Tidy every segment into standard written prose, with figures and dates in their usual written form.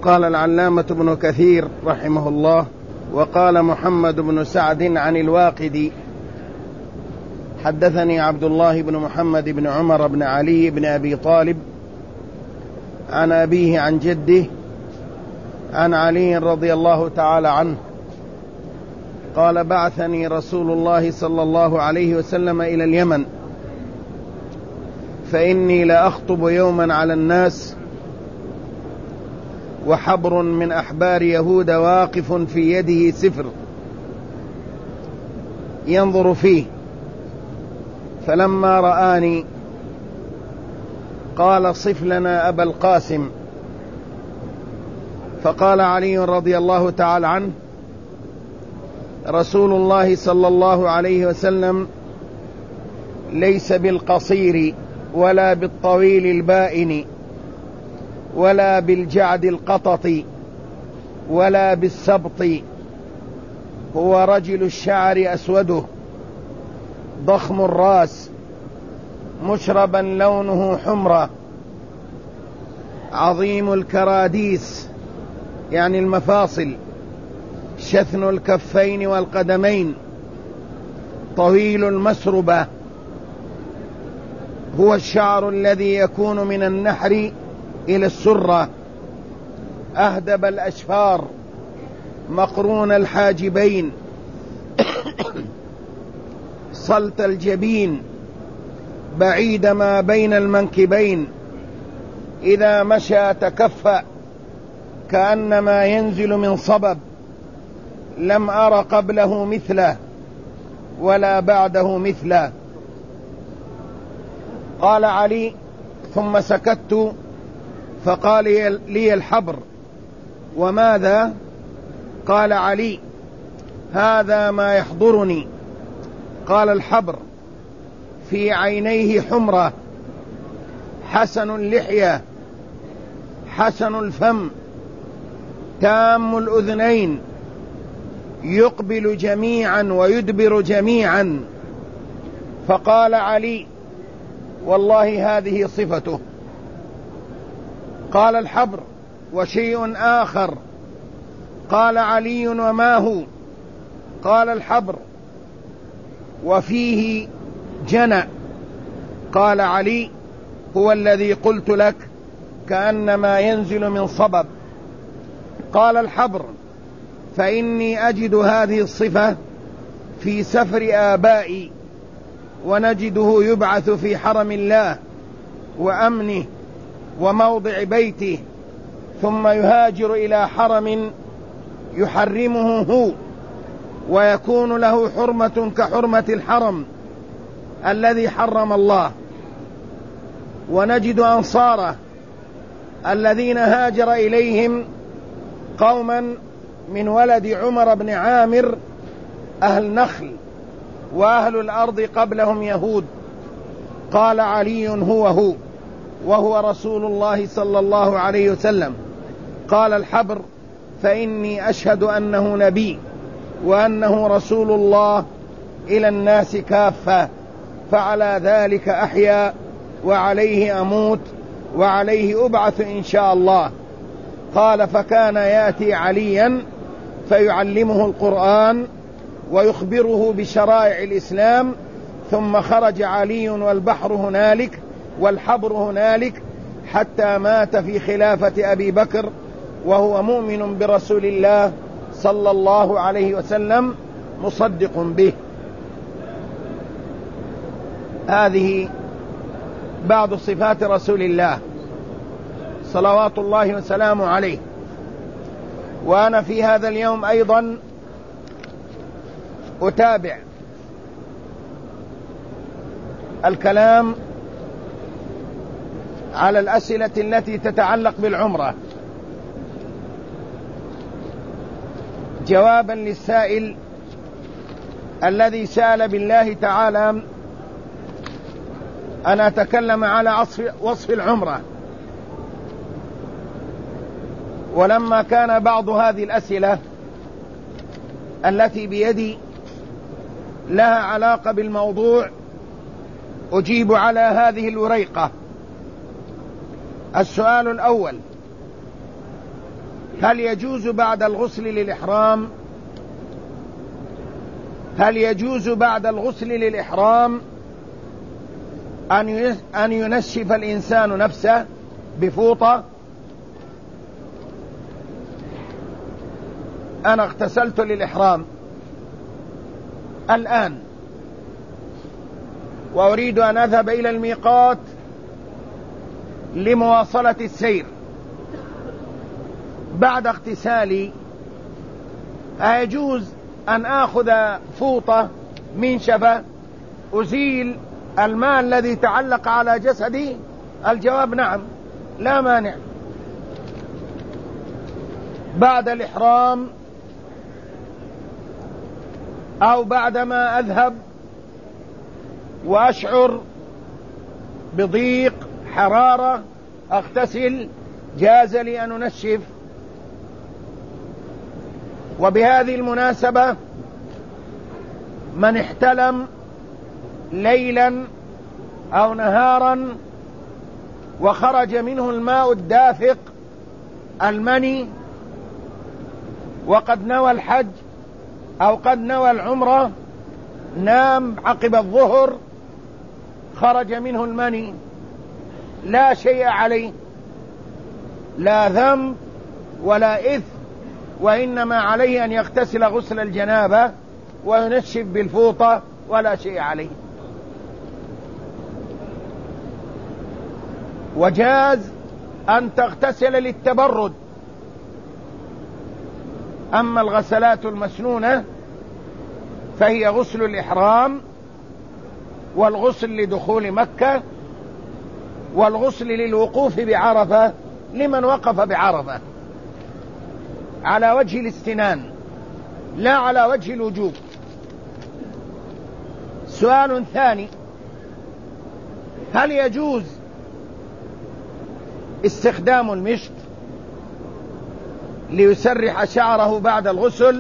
قال العلامة ابن كثير رحمه الله: وقال محمد بن سعد عن الواقدي: حدثني عبد الله بن محمد بن عمر بن علي بن أبي طالب عن أبيه عن جده عن علي رضي الله تعالى عنه قال: بعثني رسول الله صلى الله عليه وسلم إلى اليمن، فإني لأخطب يوما على الناس، وحبر من أحبار يهود واقف في يده سفر ينظر فيه، فلما رآني قال: صف لنا أبا القاسم. فقال علي رضي الله تعالى عنه: رسول الله صلى الله عليه وسلم ليس بالقصير ولا بالطويل البائن ولا بالجعد القطط ولا بالسبط، هو رجل الشعر أسوده ضخم الراس مشربا لونه حمرة، عظيم الكراديس يعني المفاصل، شثن الكفين والقدمين، طويل المسربة، هو الشعر الذي يكون من النحر إلى السرة، أهدب الأشفار، مقرون الحاجبين، صلت الجبين، بعيد ما بين المنكبين، إذا مشى تكفأ كأنما ينزل من صبب، لم أر قبله مثله ولا بعده مثله. قال علي: ثم سكت، فقال لي الحبر: وماذا؟ قال علي: هذا ما يحضرني. قال الحبر: في عينيه حمرة، حسن اللحية، حسن الفم، تام الأذنين، يقبل جميعا ويدبر جميعا. فقال علي: والله هذه صفته. قال الحبر: وشيء آخر. قال علي: وما هو؟ قال الحبر: وفيه جنى. قال علي: هو الذي قلت لك، كأنما ينزل من صبب. قال الحبر: فإني أجد هذه الصفة في سفر آبائي، ونجده يبعث في حرم الله وأمنه وموضع بيته، ثم يهاجر إلى حرم يحرمه هو، ويكون له حرمة كحرمة الحرم الذي حرم الله. ونجد أنصاره الذين هاجر إليهم قوما من ولد عمر بن عامر، أهل نخل، وأهل الأرض قبلهم يهود. قال علي: هو وهو رسول الله صلى الله عليه وسلم. قال الحبر: فإني أشهد أنه نبي وأنه رسول الله إلى الناس كافة، فعلى ذلك أحيا وعليه أموت وعليه أبعث إن شاء الله. قال: فكان يأتي عليا فيعلمه القرآن ويخبره بشرائع الإسلام، ثم خرج علي والبحر هنالك والحبر هنالك حتى مات في خلافة أبي بكر، وهو مؤمن برسول الله صلى الله عليه وسلم مصدق به. هذه بعض صفات رسول الله صلوات الله وسلامه عليه. وأنا في هذا اليوم أيضا أتابع الكلام على الأسئلة التي تتعلق بالعمرة، جوابا للسائل الذي سأل بالله تعالى أن أتكلم على وصف العمرة. ولما كان بعض هذه الأسئلة التي بيدي لها علاقة بالموضوع، أجيب على هذه الوريقة. السؤال الأول: هل يجوز بعد الغسل للإحرام هل يجوز بعد الغسل للإحرام أن ينشف الإنسان نفسه بفوطة؟ أنا اغتسلت للإحرام الآن وأريد أن أذهب إلى الميقات لمواصلة السير. بعد اغتسالي أيجوز أن آخذ فوطة منشفة أزيل الماء الذي تعلق على جسدي؟ الجواب نعم، لا مانع. بعد الإحرام أو بعدما أذهب وأشعر بضيق حرارة أغتسل، جاز لي أن أنشف. وبهذه المناسبة من احتلم ليلا أو نهارا وخرج منه الماء الدافق المني وقد نوى الحج أو قد نوى العمرة، نام عقب الظهر خرج منه المني، لا شيء عليه، لا ذنب ولا إثم، وإنما عليه أن يغتسل غسل الجنابة وينشف بالفوطة ولا شيء عليه. وجاز أن تغتسل للتبرد. أما الغسلات المسنونة فهي غسل الإحرام والغسل لدخول مكة والغسل للوقوف بعرفة لمن وقف بعرفة على وجه الاستنان لا على وجه الوجوب. سؤال ثاني: هل يجوز استخدام المشط ليسرح شعره بعد الغسل؟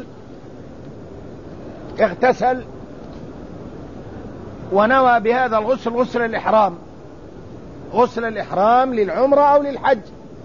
اغتسل ونوى بهذا الغسل غسل الإحرام، غسل الإحرام للعمرة أو للحج،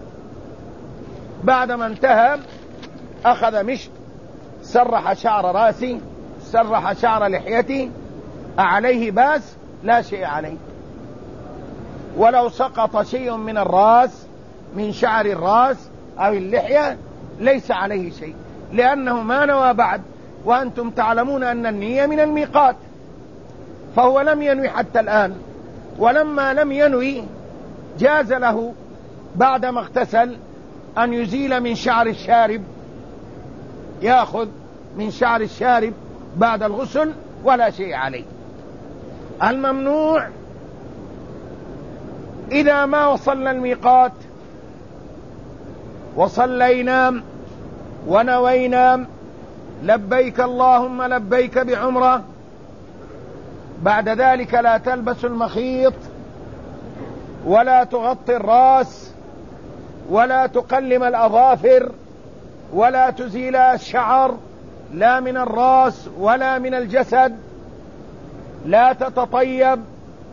بعدما انتهى أخذ مشط سرح شعر راسي، سرح شعر لحيتي، أعليه باس؟ لا شيء عليه. ولو سقط شيء من الراس من شعر الراس أو اللحية ليس عليه شيء، لأنه ما نوى بعد، وأنتم تعلمون أن النية من الميقات، فهو لم ينوي حتى الآن. ولما لم ينوي جاز له بعدما اغتسل أن يزيل من شعر الشارب، يأخذ من شعر الشارب بعد الغسل ولا شيء عليه. الممنوع إذا ما وصلنا الميقات وصلينا ونوينا لبيك اللهم لبيك بعمرة، بعد ذلك لا تلبس المخيط ولا تغطي الرأس ولا تقلم الأظافر ولا تزيل الشعر لا من الرأس ولا من الجسد، لا تتطيب،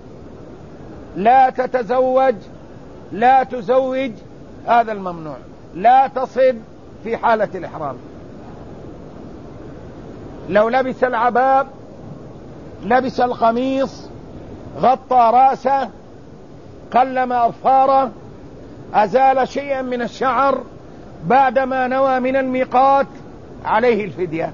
لا تتزوج، لا تزوج، هذا الممنوع. لا تصب في حالة الإحرام. لو لبس العباء، لبس القميص، غطى رأسه، قلم أظفاره، أزال شيئا من الشعر بعدما نوى من الميقات عليه الفدية،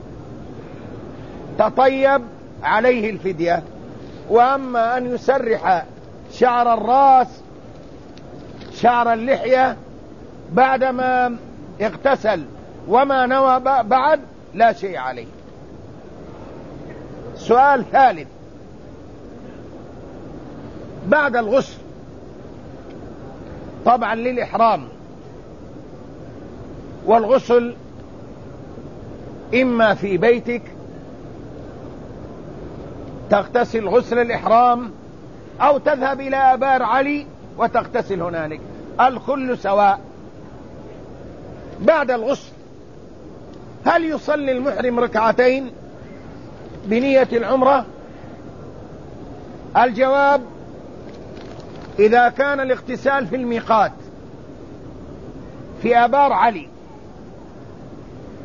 تطيب عليه الفدية. وأما أن يسرح شعر الرأس، شعر اللحية بعدما اغتسل وما نوى بعد لا شيء عليه. سؤال ثالث: بعد الغسل طبعا للإحرام، والغسل إما في بيتك تغتسل غسل الإحرام أو تذهب إلى آبار علي وتغتسل هنالك، الكل سواء. بعد الغسل هل يصلي المحرم ركعتين بنية العمرة؟ الجواب: إذا كان الاغتسال في الميقات في آبار علي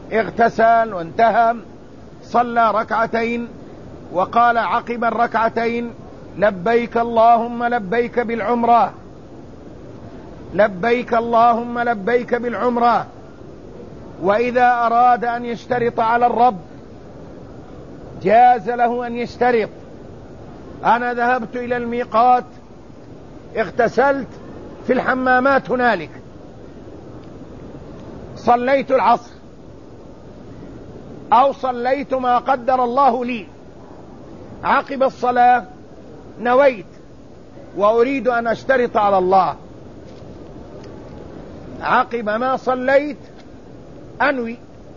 اغتسل وانتهى، صلى ركعتين وقال عقب الركعتين: لبيك اللهم لبيك بالعمرة، لبيك اللهم لبيك بالعمرة. وإذا أراد أن يشترط على الرب جاز له أن يشترط: أنا ذهبت إلى الميقات، اغتسلت في الحمامات هنالك، صليت العصر أو صليت ما قدر الله لي، عقب الصلاة نويت وأريد أن أشترط على الله، عقب ما صليت أنوي: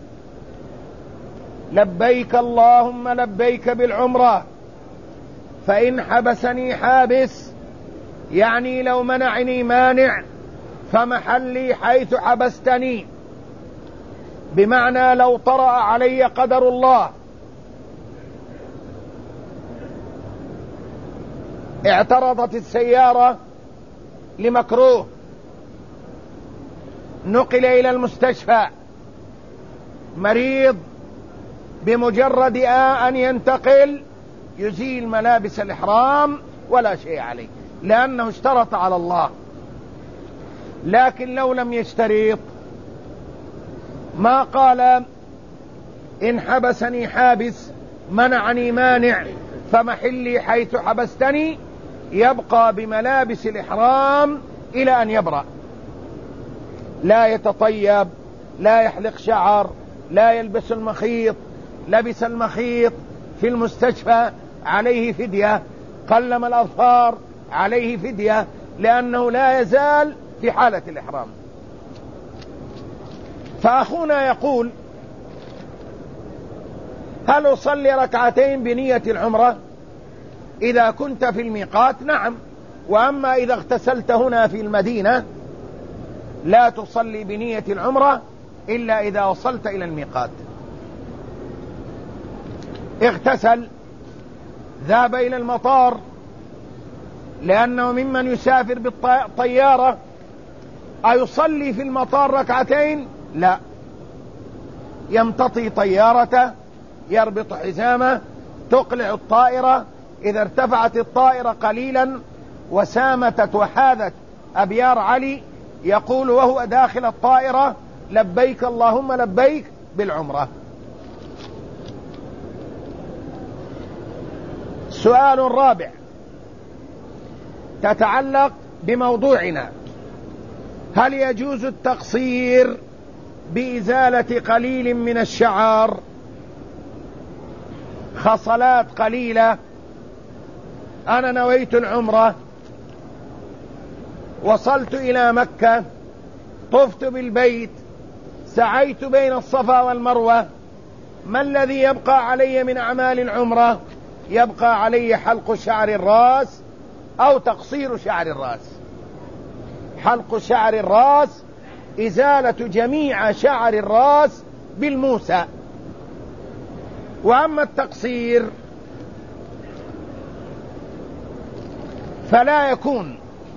لبيك اللهم لبيك بالعمرة، فإن حبسني حابس، يعني لو منعني مانع، فمحلي حيث حبستني، بمعنى لو طرأ علي قدر الله، اعترضت السيارة لمكروه، نقل إلى المستشفى، مريض بمجرد أن ينتقل يزيل ملابس الإحرام ولا شيء عليه، لأنه اشترط على الله. لكن لو لم يشترط، ما قال إن حبسني حابس، منعني مانع، فمحلي حيث حبستني، يبقى بملابس الإحرام إلى أن يبرأ، لا يتطيب، لا يحلق شعر، لا يلبس المخيط، لبس المخيط في المستشفى عليه فدية، قلم الأظفار عليه فدية، لأنه لا يزال في حالة الإحرام. فأخونا يقول: هل أصلي ركعتين بنية العمرة إذا كنت في الميقات؟ نعم، وأما إذا اغتسلت هنا في المدينة لا تصلي بنية العمرة إلا إذا وصلت إلى الميقات. اغتسل، ذهب إلى المطار، لأنه ممن يسافر بالطيارة، أيصلي في المطار ركعتين؟ لا، يمتطي طيارته، يربط حزامه، تقلع الطائرة، إذا ارتفعت الطائرة قليلا وسامتت وحاذت أبيار علي، يقول وهو داخل الطائرة: لبيك اللهم لبيك بالعمرة. سؤال رابع تتعلق بموضوعنا: هل يجوز التقصير بإزالة قليل من الشعر؟ خصلات قليلة، أنا نويت العمرة، وصلت إلى مكة، طفت بالبيت، سعيت بين الصفا والمروة، ما الذي يبقى علي من أعمال العمرة؟ يبقى علي حلق شعر الرأس أو تقصير شعر الرأس. حلق شعر الرأس إزالة جميع شعر الرأس بالموسى، وأما التقصير فلا يكون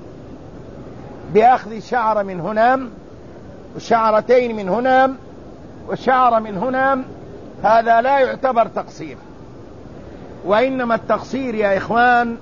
بأخذ شعر من هنا وشعرتين من هنا وشعر من هنا، هذا لا يعتبر تقصير. وإنما التقصير يا إخوان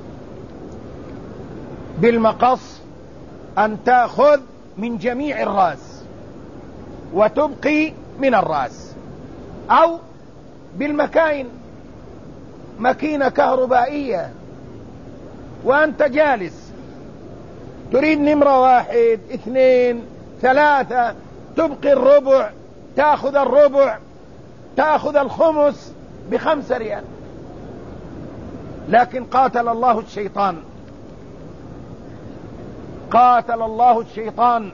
بالمقص، أن تأخذ من جميع الرأس وتبقي من الرأس، أو بالمكاين، ماكينة كهربائية وأنت جالس تريد نمرة 1 2 3، تبقي الربع، تأخذ الربع، تأخذ الخمس ب5 ريال. لكن قاتل الله الشيطان، قاتل الله الشيطان،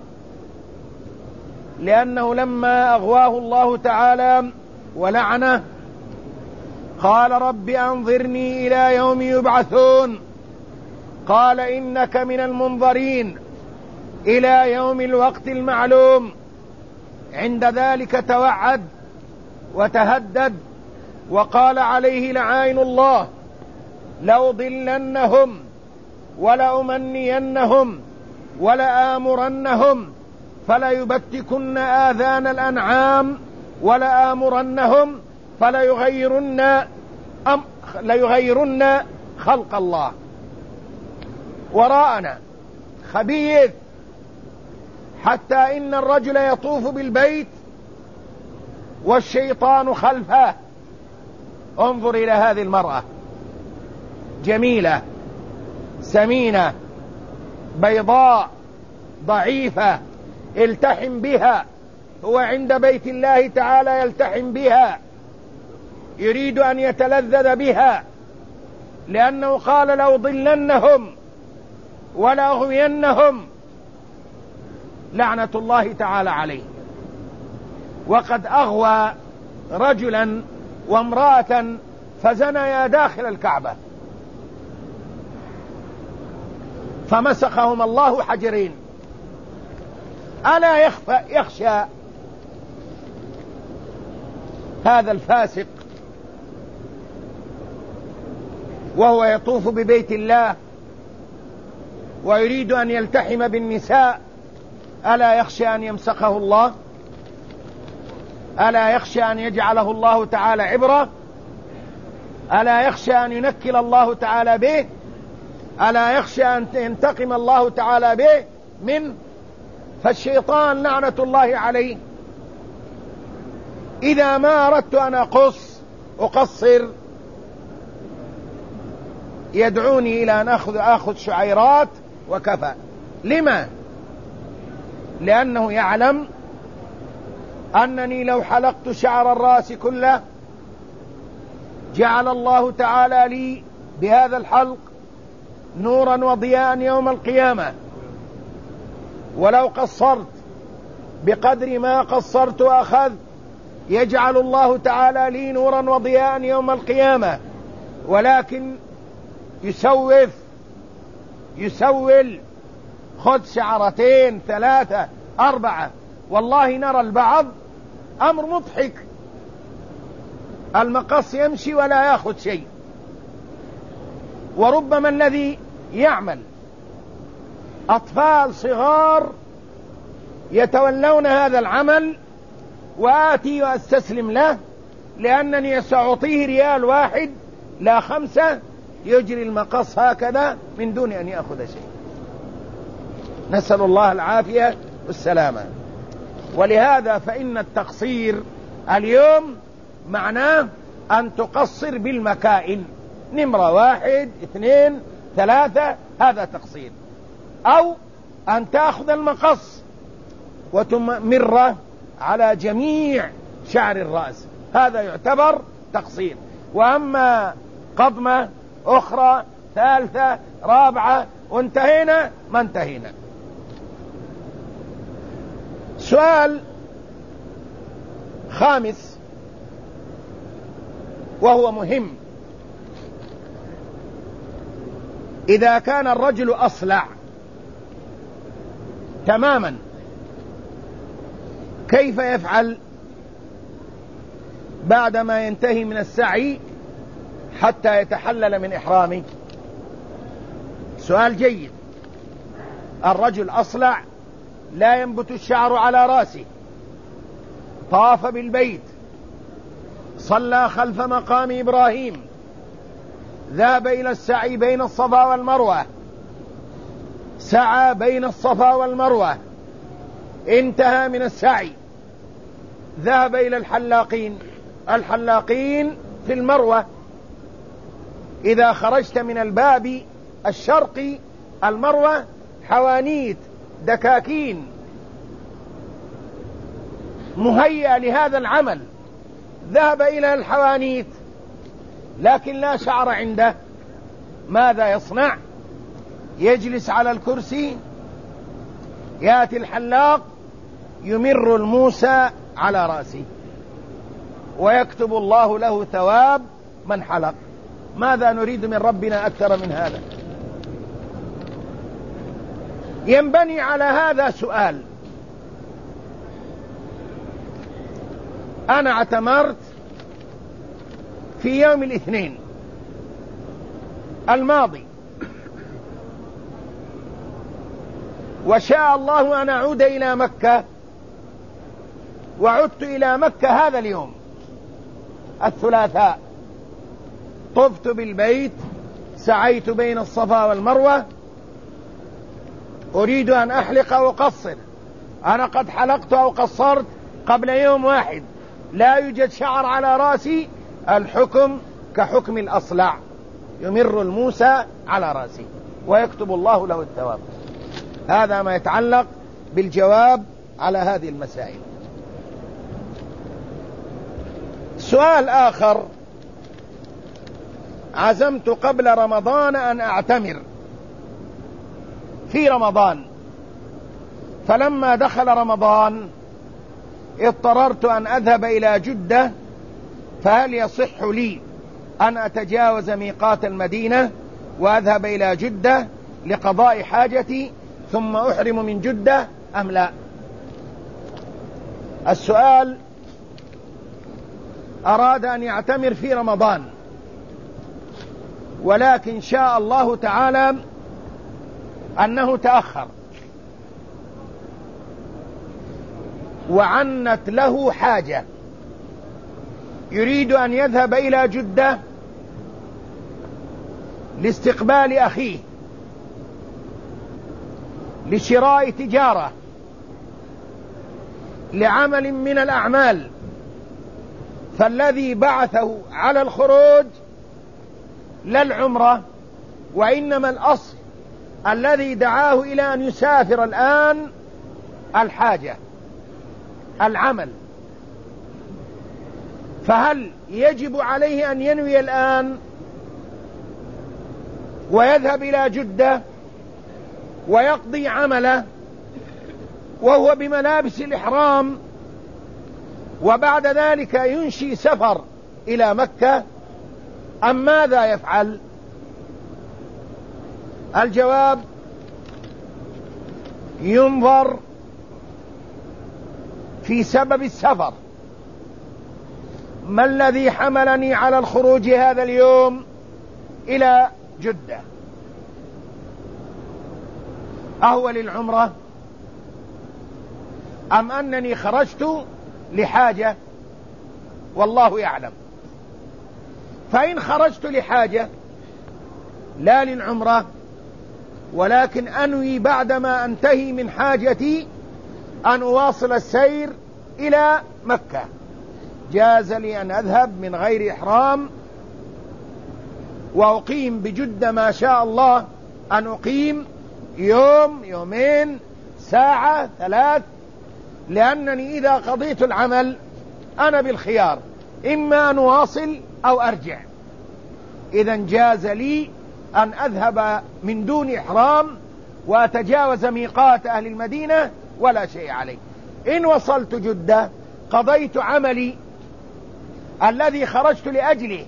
لأنه لما أغواه الله تعالى ولعنه قال: رب أنظرني إلى يوم يبعثون، قال: إنك من المنظرين إلى يوم الوقت المعلوم. عند ذلك توعد وتهدد وقال عليه لعائن الله: لأضلنهم ولأمنينهم ولآمرنهم فليبتكن آذان الأنعام ولآمرنهم ليغيرن خلق الله. وراءنا خبيث حتى إن الرجل يطوف بالبيت والشيطان خلفه. انظر إلى هذه المرأة، جميلة سمينة بيضاء ضعيفة، التحم بها، هو عند بيت الله تعالى يلتحم بها، يريد أن يتلذذ بها، لأنه قال لأضلنهم ولأغوينهم، لعنة الله تعالى عليه. وقد أغوى رجلا وامرأة فزنيا داخل الكعبة فمسخهم الله حجرين. ألا يخشى هذا الفاسق وهو يطوف ببيت الله ويريد أن يلتحم بالنساء، ألا يخشى أن يمسخه الله؟ ألا يخشى أن يجعله الله تعالى عبرة؟ ألا يخشى أن ينكل الله تعالى به؟ ألا يخشى أن ينتقم الله تعالى به منه؟ فالشيطان لعنة الله عليه إذا ما أردت أن أقصر يدعوني إلى أن أخذ شعيرات وكفى. لما؟ لأنه يعلم أنني لو حلقت شعر الرأس كله جعل الله تعالى لي بهذا الحلق نورا وضياء يوم القيامة، ولو قصرت بقدر ما قصرت وأخذ يجعل الله تعالى لي نورا وضياء يوم القيامة، ولكن يسول، خذ شعرتين 3 4. والله نرى البعض أمر مضحك، المقص يمشي ولا يأخذ شيء، وربما الذي يعمل أطفال صغار يتولون هذا العمل، وآتي وأستسلم له لأنني سأعطيه ريال 1 لا 5 يجري المقص هكذا من دون أن يأخذ شيء. نسأل الله العافية والسلامة. ولهذا فإن التقصير اليوم معناه أن تقصر بالمكائن، نمرة 1 2 3، هذا تقصير. أو أن تأخذ المقص وتمره على جميع شعر الرأس، هذا يعتبر تقصير. وأما قضمة أخرى 3 4 وانتهينا، ما انتهينا. سؤال خامس وهو مهم: إذا كان الرجل أصلع تماما كيف يفعل بعدما ينتهي من السعي حتى يتحلل من إحرامه؟ سؤال جيد. الرجل أصلع لا ينبت الشعر على رأسه، طاف بالبيت، صلى خلف مقام إبراهيم، ذهب إلى السعي بين الصفا والمروة، سعى بين الصفا والمروة، انتهى من السعي، ذهب إلى الحلاقين في المروة. إذا خرجت من الباب الشرقي المروة حوانيت دكاكين مهيئة لهذا العمل، ذهب إلى الحوانيت لكن لا شعر عنده، ماذا يصنع؟ يجلس على الكرسي، يأتي الحلاق يمر الموسى على رأسه ويكتب الله له ثواب من حلق. ماذا نريد من ربنا أكثر من هذا؟ ينبني على هذا سؤال: أنا اعتمرت في يوم الاثنين الماضي، وشاء الله أن أعود إلى مكة وعدت إلى مكة هذا اليوم الثلاثاء، طفت بالبيت، سعيت بين الصفا والمروة، أريد أن أحلق أو أقصر. أنا قد حلقت أو قصرت قبل يوم واحد، لا يوجد شعر على رأسي، الحكم كحكم الأصلع، يمر الموسى على رأسي ويكتب الله له الثواب. هذا ما يتعلق بالجواب على هذه المسائل. سؤال آخر: عزمت قبل رمضان أن أعتمر في رمضان، فلما دخل رمضان اضطررت أن أذهب إلى جدة، فهل يصح لي أن أتجاوز ميقات المدينة وأذهب إلى جدة لقضاء حاجتي ثم أحرم من جدة أم لا؟ السؤال: أراد أن يعتمر في رمضان، ولكن شاء الله تعالى أنه تأخر وعنت له حاجة، يريد أن يذهب إلى جدة لاستقبال أخيه لشراء تجارة لعمل من الأعمال، فالذي بعثه على الخروج لا العمرة، وإنما الأصل الذي دعاه إلى أن يسافر الآن الحاجة، العمل. فهل يجب عليه أن ينوي الآن ويذهب إلى جدة ويقضي عمله وهو بملابس الإحرام، وبعد ذلك ينشي سفر إلى مكة، أم ماذا يفعل؟ الجواب: ينظر في سبب السفر. ما الذي حملني على الخروج هذا اليوم إلى جدة؟ أهو للعمرة أم أنني خرجت لحاجة؟ والله يعلم. فإن خرجت لحاجة لا للعمرة، ولكن أنوي بعدما أنتهي من حاجتي أن أواصل السير إلى مكة، جاز لي أن أذهب من غير إحرام وأقيم بجدة ما شاء الله أن أقيم يوم، يومين، ساعة، 3، لأنني إذا قضيت العمل أنا بالخيار، إما أن أواصل أو أرجع. إذن جاز لي أن أذهب من دون إحرام وأتجاوز ميقات أهل المدينة ولا شيء علي. إن وصلت جدة قضيت عملي الذي خرجت لأجله،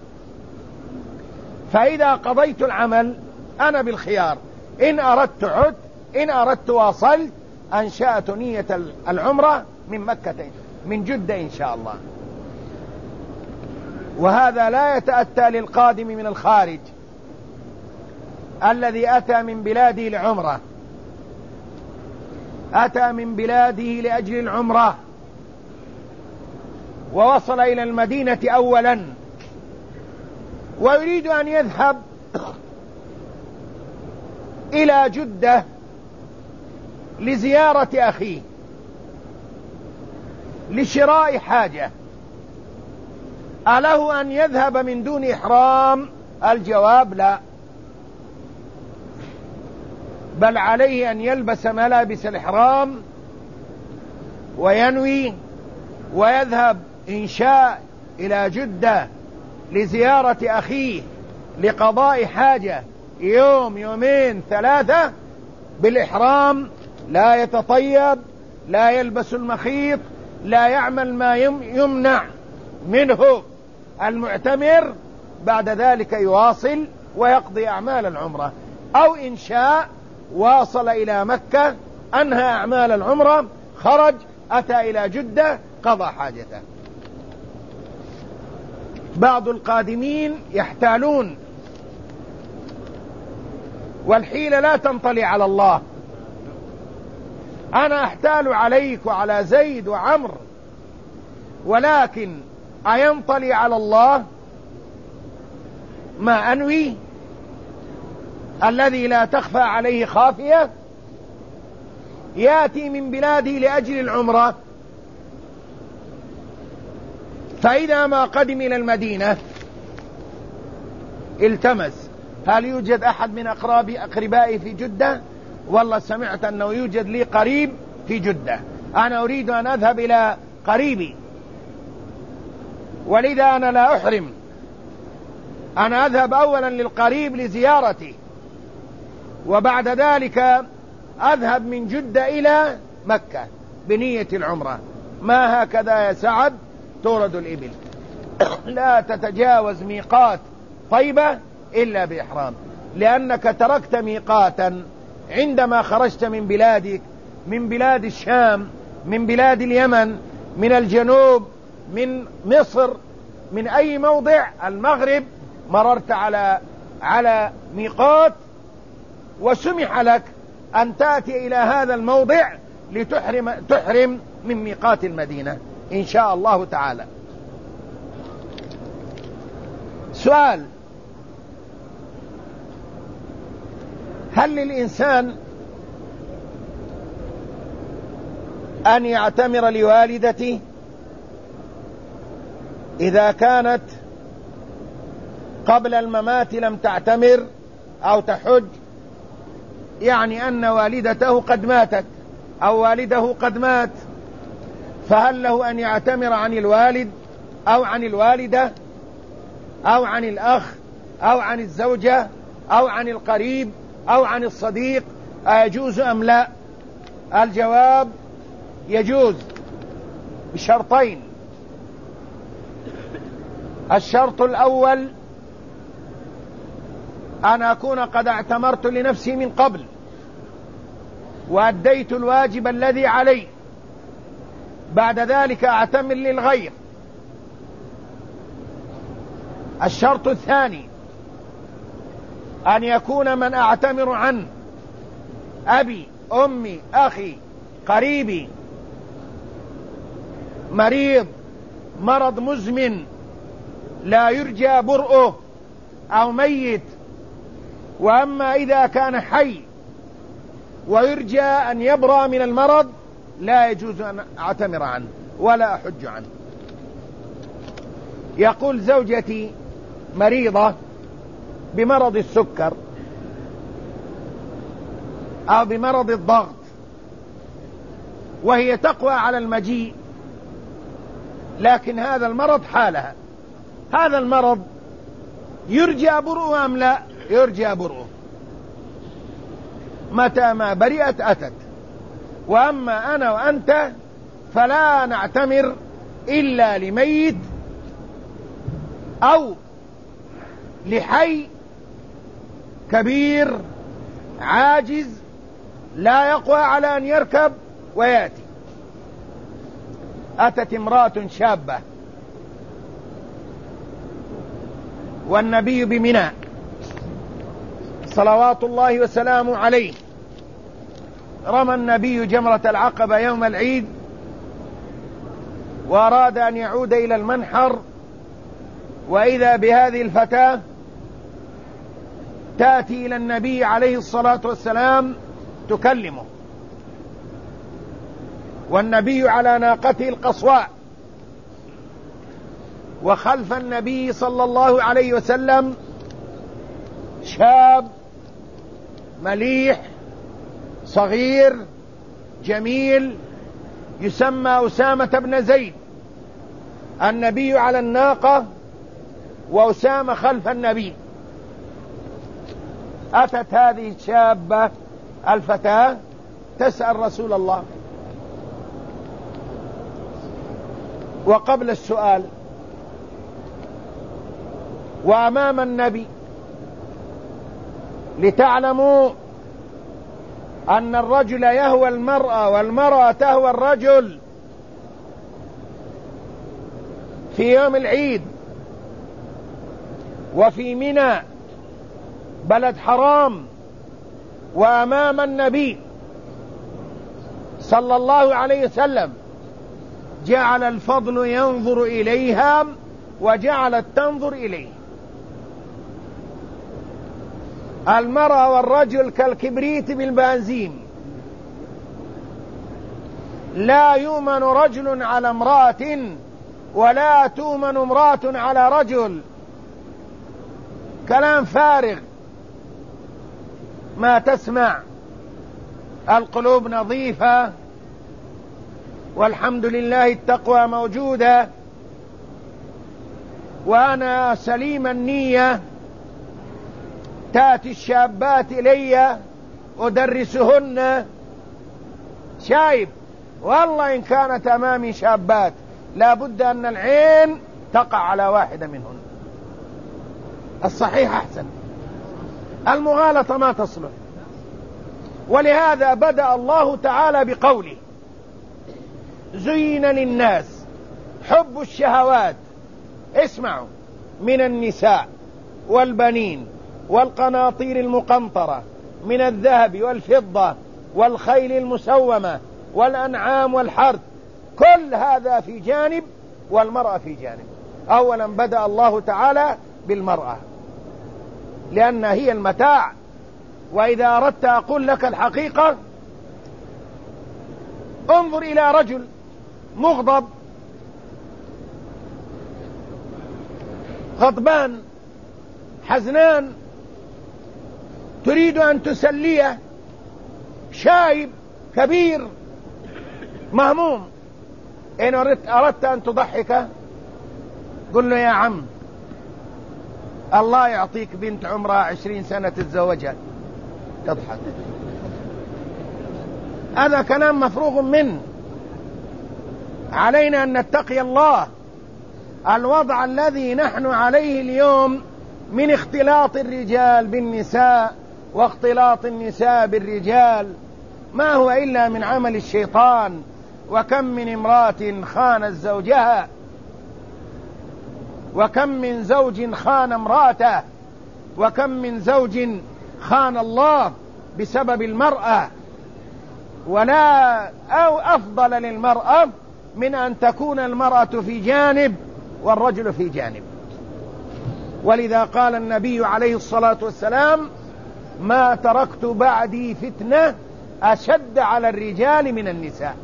فإذا قضيت العمل أنا بالخيار، إن أردت عدت، إن أردت واصلت، أنشأت نية العمرة من مكة من جدة إن شاء الله. وهذا لا يتأتى للقادم من الخارج الذي أتى من بلاده لعمرة، أتى من بلاده لأجل العمرة ووصل إلى المدينة أولا ويريد أن يذهب إلى جدة لزيارة أخيه لشراء حاجة، أله أن يذهب من دون إحرام؟ الجواب: لا، بل عليه أن يلبس ملابس الإحرام وينوي ويذهب إن شاء إلى جدة لزيارة أخيه لقضاء حاجة يوم، يومين، 3 بالإحرام، لا يتطيب، لا يلبس المخيط، لا يعمل ما يمنع منه المعتمر. بعد ذلك يواصل ويقضي أعمال العمرة، أو إن شاء واصل إلى مكة، أنهى أعمال العمرة، خرج، أتى إلى جدة، قضى حاجته. بعض القادمين يحتالون، والحيلة لا تنطلي على الله. أنا أحتال عليك وعلى زيد وعمر ولكن أينطلي على الله ما أنوي الذي لا تخفى عليه خافية؟ يأتي من بلاده لأجل العمرة، فإذا ما قدم إلى المدينة التمس هل يوجد أحد من أقربائي في جدة؟ والله سمعت أنه يوجد لي قريب في جدة، أنا أريد أن أذهب إلى قريبي، ولذا أنا لا أحرم، أنا أذهب أولا للقريب لزيارته، وبعد ذلك أذهب من جدة إلى مكة بنية العمرة. ما هكذا يا سعد تورد الإبل، لا تتجاوز ميقات طيبة إلا بإحرام، لأنك تركت ميقاتا عندما خرجت من بلادك، من بلاد الشام، من بلاد اليمن، من الجنوب، من مصر، من أي موضع، المغرب، مررت على ميقات، وسمح لك أن تأتي إلى هذا الموضع تحرم من ميقات المدينة إن شاء الله تعالى. سؤال: هل للإنسان أن يعتمر لوالدته إذا كانت قبل الممات لم تعتمر أو تحج؟ يعني أن والدته قد ماتت أو والده قد مات، فهل له أن يعتمر عن الوالد أو عن الوالدة أو عن الأخ أو عن الزوجة أو عن القريب أو عن الصديق؟ أيجوز أم لا؟ الجواب: يجوز بشرطين. الشرط الأول أن أكون قد اعتمرت لنفسي من قبل وأديت الواجب الذي علي، بعد ذلك أعتمر للغير. الشرط الثاني أن يكون من أعتمر عنه أبي، أمي، أخي، قريبي مريض مرض مزمن لا يرجى برؤه أو ميت، وأما إذا كان حي ويرجى أن يبرأ من المرض لا يجوز أن أعتمر عنه ولا أحج عنه. يقول: زوجتي مريضة بمرض السكر أو بمرض الضغط، وهي تقوى على المجيء، لكن هذا المرض حالها، هذا المرض يرجى برؤه أم لا؟ يرجى برؤه، متى ما برئت أتت. وأما أنا وأنت فلا نعتمر إلا لميت أو لحي كبير عاجز لا يقوى على أن يركب ويأتي. أتت امرأة شابة والنبي بمنى صلوات الله وسلامه عليه، رمى النبي جمرة العقبة يوم العيد وأراد أن يعود إلى المنحر، وإذا بهذه الفتاة تأتي إلى النبي عليه الصلاة والسلام تكلمه، والنبي على ناقته القصواء، وخلف النبي صلى الله عليه وسلم شاب مليح صغير جميل يسمى أسامة بن زيد. النبي على الناقة وأسامة خلف النبي. أتت هذه الشابة الفتاة تسأل رسول الله، وقبل السؤال وأمام النبي، لتعلموا أن الرجل يهوى المرأة والمرأة تهوى الرجل في يوم العيد وفي منى بلد حرام وأمام النبي صلى الله عليه وسلم جعل الفضل ينظر إليها وجعلت تنظر إليه. المرأة والرجل كالكبريت بالبنزين، لا يؤمن رجل على امرأة ولا تؤمن امرأة على رجل. كلام فارغ ما تسمع. القلوب نظيفة والحمد لله، التقوى موجودة، وأنا سليم النية. تأتي الشابات إلي أدرسهن، شايب والله إن كانت أمامي شابات لابد أن العين تقع على واحدة منهن. الصحيح أحسن، المغالطة ما تصلح. ولهذا بدأ الله تعالى بقوله: زين للناس حب الشهوات، اسمعوا، من النساء والبنين والقناطير المقنطرة من الذهب والفضة والخيل المسومة والأنعام والحرث. كل هذا في جانب والمرأة في جانب. أولا بدأ الله تعالى بالمرأة لأنها هي المتاع. وإذا أردت أقول لك الحقيقة، انظر إلى رجل مغضب غضبان حزنان تريد أن تسليه، شايب كبير مهموم، إن أردت أن تضحك قل له: يا عم الله يعطيك بنت عمرها 20 سنة تتزوجها. تضحك. هذا كلام مفروغ منه. علينا أن نتقي الله. الوضع الذي نحن عليه اليوم من اختلاط الرجال بالنساء واختلاط النساء بالرجال ما هو إلا من عمل الشيطان. وكم من امرأة خانت زوجها، وكم من زوج خان امرأته، وكم من زوج خان الله بسبب المرأة. ولا أو أفضل للمرأة من أن تكون المرأة في جانب والرجل في جانب. ولذا قال النبي عليه الصلاة والسلام: ما تركت بعدي فتنة أشد على الرجال من النساء.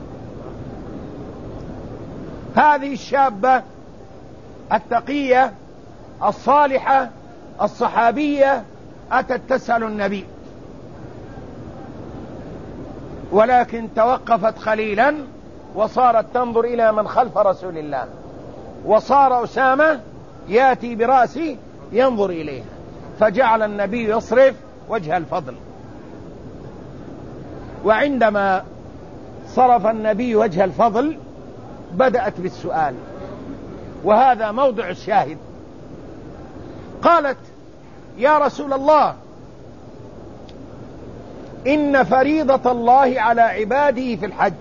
هذه الشابة التقية الصالحة الصحابية أتت تسأل النبي، ولكن توقفت قليلا وصارت تنظر إلى من خلف رسول الله، وصار أسامة يأتي برأسه ينظر إليها، فجعل النبي يصرف وجه الفضل. وعندما صرف النبي وجه الفضل بدأت بالسؤال، وهذا موضع الشاهد. قالت: يا رسول الله، إن فريضة الله على عباده في الحج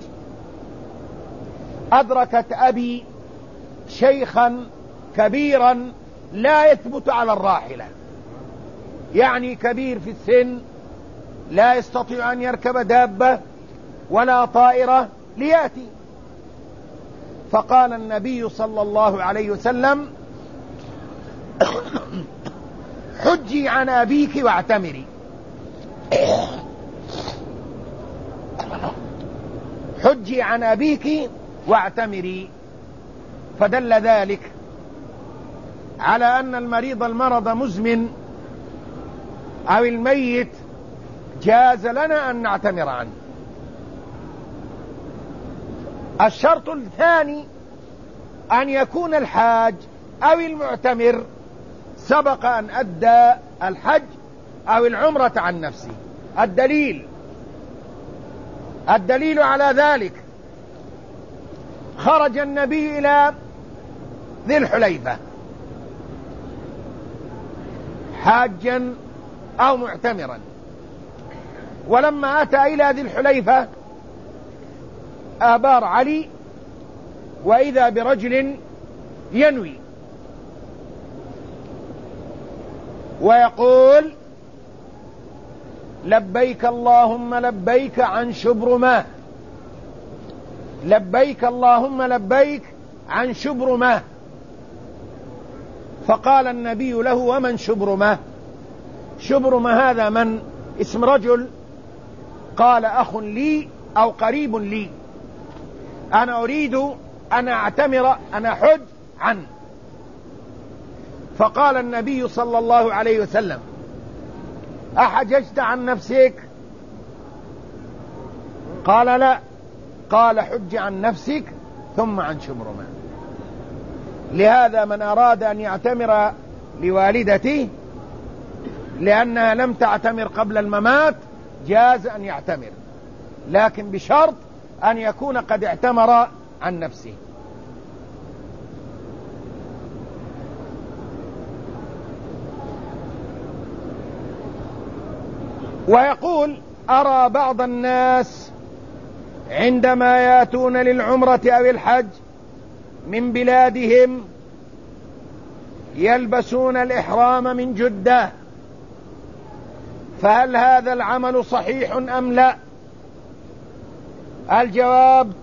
أدركت أبي شيخا كبيرا لا يثبت على الراحلة، يعني كبير في السن لا يستطيع أن يركب دابة ولا طائرة ليأتي. فقال النبي صلى الله عليه وسلم: حجي عن أبيك واعتمري. حجي عن أبيك واعتمري. فدل ذلك على أن المريض المرض مزمن أو الميت جاز لنا أن نعتمر عنه. الشرط الثاني أن يكون الحاج أو المعتمر سبق أن أدى الحج أو العمرة عن نفسه. الدليل على ذلك: خرج النبي إلى ذي الحليفة حاجا أو معتمرا، ولما أتى إلى ذي الحليفة آبار علي وإذا برجل ينوي ويقول: لبيك اللهم لبيك عن شبرمة. لبيك اللهم لبيك عن شبرمة. فقال النبي له: ومن شبرمة؟ شبرمة هذا من؟ اسم رجل. قال: أخ لي أو قريب لي، أنا أريد أن أعتمر، أن أحج عنه. فقال النبي صلى الله عليه وسلم: أحججت عن نفسك؟ قال: لا. قال: حج عن نفسك ثم عن شبرمة. لهذا من أراد أن يعتمر لوالدته لأنها لم تعتمر قبل الممات جاز أن يعتمر، لكن بشرط أن يكون قد اعتمر عن نفسه. ويقول: أرى بعض الناس عندما يأتون للعمرة أو الحج من بلادهم يلبسون الإحرام من جدة، فهل هذا العمل صحيح أم لا؟ الجواب: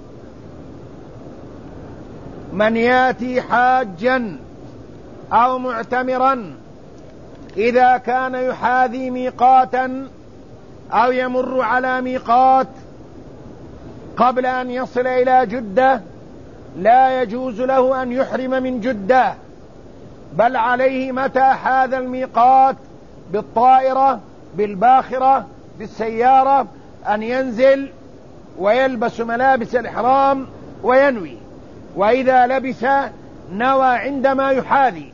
من يأتي حاجا أو معتمرا إذا كان يحاذي ميقاتا أو يمر على ميقات قبل أن يصل إلى جدة لا يجوز له أن يحرم من جدة، بل عليه متى حاذ الميقات بالطائرة، بالباخرة، بالسيارة أن ينزل ويلبس ملابس الإحرام وينوي، وإذا لبس نوى عندما يحاذي.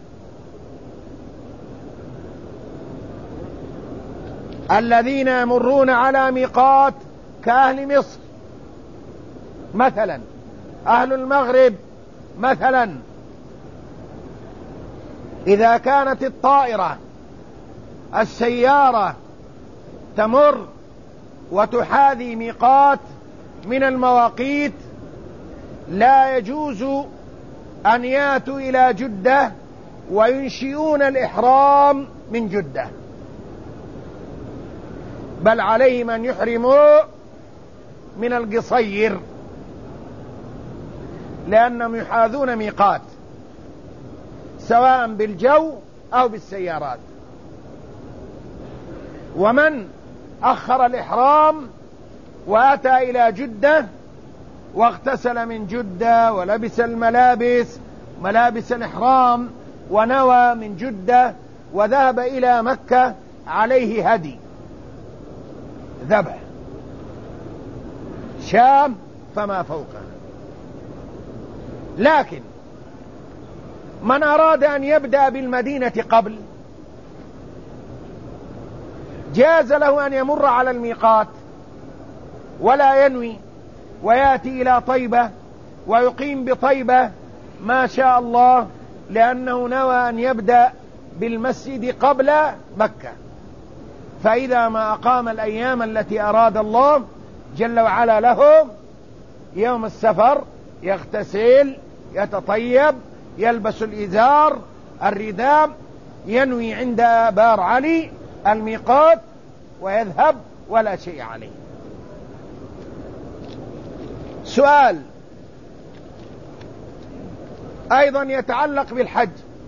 الذين يمرون على ميقات كأهل مصر مثلا، أهل المغرب مثلا، إذا كانت الطائرة، السيارة تمر وتحاذي ميقات من المواقيت لا يجوز أن يأتوا إلى جدة وينشئون الإحرام من جدة، بل عليهم أن يحرموا من القصير لأنهم يحاذون ميقات سواء بالجو أو بالسيارات. ومن أخر الإحرام وأتى إلى جدة واغتسل من جدة ولبس ملابس الإحرام ونوى من جدة وذهب إلى مكة عليه هدي ذبح شام فما فوقه. لكن من أراد أن يبدأ بالمدينة قبل جاز له أن يمر على الميقات ولا ينوي ويأتي إلى طيبة ويقيم بطيبة ما شاء الله، لأنه نوى أن يبدأ بالمسجد قبل مكة. فإذا ما أقام الأيام التي أراد الله جل وعلا له يوم السفر يغتسل، يتطيب، يلبس الإزار، الرداء، ينوي عند بار علي الميقات ويذهب ولا شيء عليه. سؤال أيضا يتعلق بالحج: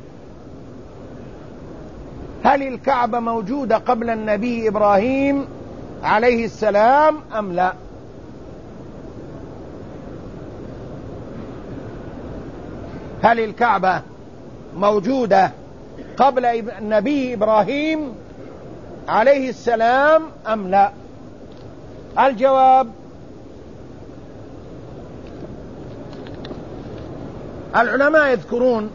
هل الكعبة موجودة قبل النبي إبراهيم عليه السلام أم لا؟ هل الكعبة موجودة قبل النبي إبراهيم عليه السلام أم لا؟ الجواب: العلماء يذكرون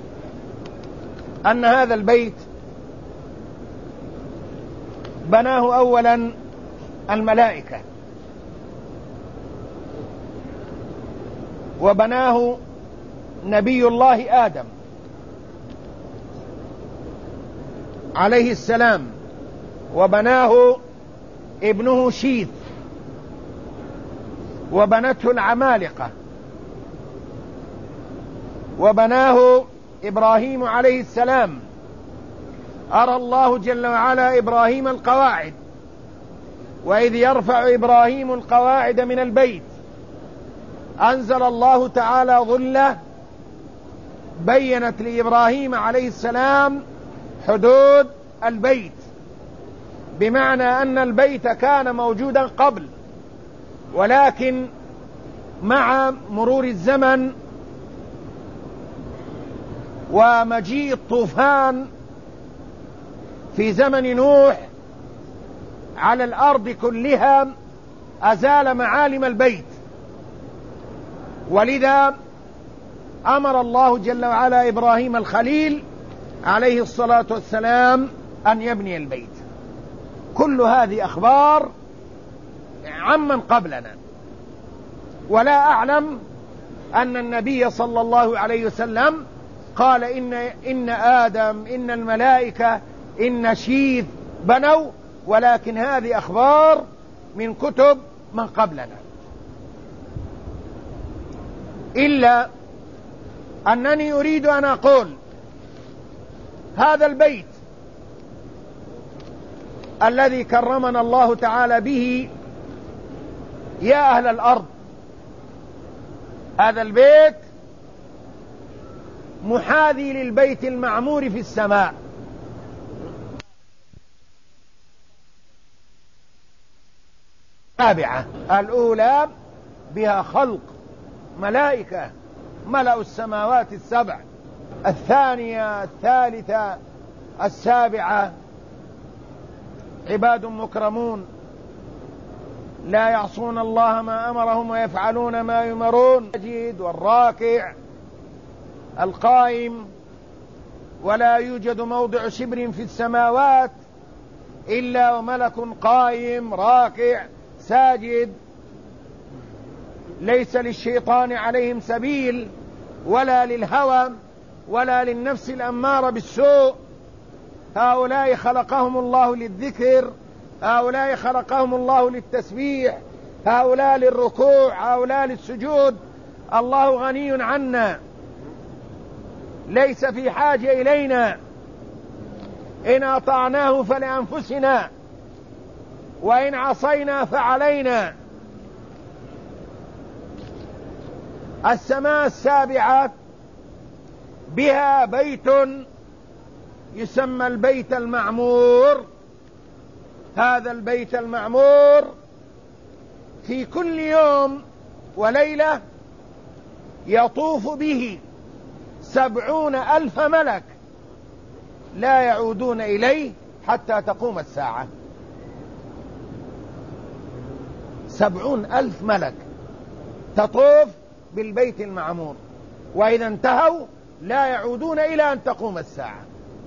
أن هذا البيت بناه أولا الملائكة، وبناه نبي الله آدم عليه السلام، وبناه ابنه شيث، وبنته العمالقة، وبناه إبراهيم عليه السلام. أرى الله جل وعلا إبراهيم القواعد: وإذ يرفع إبراهيم القواعد من البيت أنزل الله تعالى ظلة بينت لإبراهيم عليه السلام حدود البيت، بمعنى أن البيت كان موجودا قبل، ولكن مع مرور الزمن ومجيء الطوفان في زمن نوح على الأرض كلها أزال معالم البيت، ولذا أمر الله جل وعلا إبراهيم الخليل عليه الصلاة والسلام أن يبني البيت. كل هذه أخبار عمن قبلنا، ولا أعلم أن النبي صلى الله عليه وسلم قال إن آدم إن الملائكة إن شيث بنوا، ولكن هذه أخبار من كتب من قبلنا. إلا أنني أريد أن أقول هذا البيت الذي كرمنا الله تعالى به يا أهل الأرض، هذا البيت محاذي للبيت المعمور في السماء. السابعة الأولى بها خلق ملائكة ملأوا السماوات السبع، الثانية الثالثة السابعة عباد مكرمون لا يعصون الله ما أمرهم ويفعلون ما يؤمرون، الساجد والراكع القائم، ولا يوجد موضع شبر في السماوات إلا وملك قائم راكع ساجد، ليس للشيطان عليهم سبيل ولا للهوى ولا للنفس الأمارة بالسوء. هؤلاء خلقهم الله للذكر، هؤلاء خلقهم الله للتسبيح، هؤلاء للركوع، هؤلاء للسجود. الله غني عنا، ليس في حاجة إلينا، إن أطعناه فلأنفسنا وإن عصينا فعلينا. السماء السابعة بها بيت يسمى البيت المعمور. هذا البيت المعمور في كل يوم وليلة يطوف به 70,000 ملك لا يعودون إليه حتى تقوم الساعة. 70,000 ملك تطوف بالبيت المعمور، وإذا انتهوا لا يعودون إلى أن تقوم الساعة.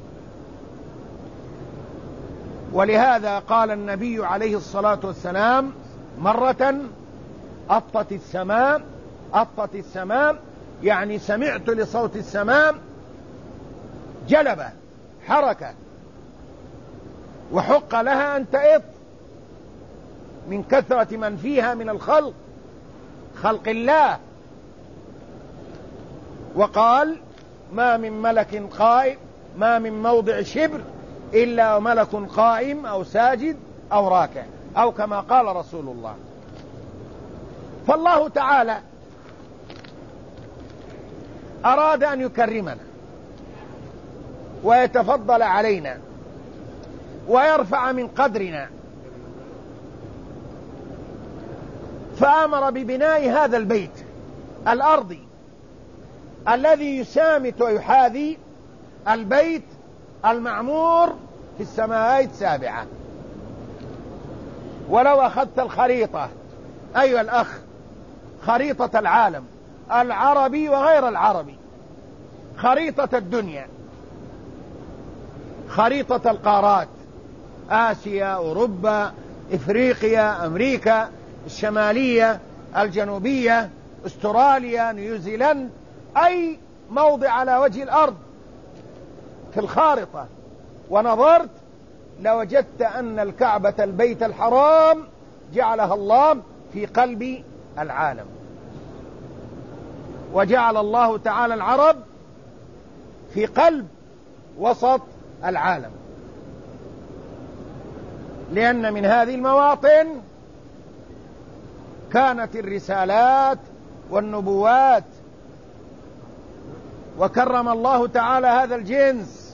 ولهذا قال النبي عليه الصلاة والسلام مرة أطت السماء، أطت السماء يعني سمعت لصوت السماء جلبة حركة، وحق لها أن تئط من كثرة من فيها من الخلق، خلق الله. وقال ما من ملك قائم، ما من موضع شبر إلا ملك قائم أو ساجد أو راكع، أو كما قال رسول الله. فالله تعالى أراد أن يكرمنا ويتفضل علينا ويرفع من قدرنا، فأمر ببناء هذا البيت الأرضي الذي يسامت ويحاذي البيت المعمور في السماوات السابعة. ولو أخذت الخريطة أيها الأخ، خريطة العالم العربي وغير العربي، خريطة الدنيا، خريطة القارات، آسيا، أوروبا، إفريقيا، أمريكا الشمالية، الجنوبية، أستراليا، نيوزيلند، أي موضع على وجه الأرض في الخارطة ونظرت لوجدت أن الكعبة البيت الحرام جعلها الله في قلب العالم، وجعل الله تعالى العرب في قلب وسط العالم، لأن من هذه المواطن كانت الرسالات والنبوات. وكرم الله تعالى هذا الجنس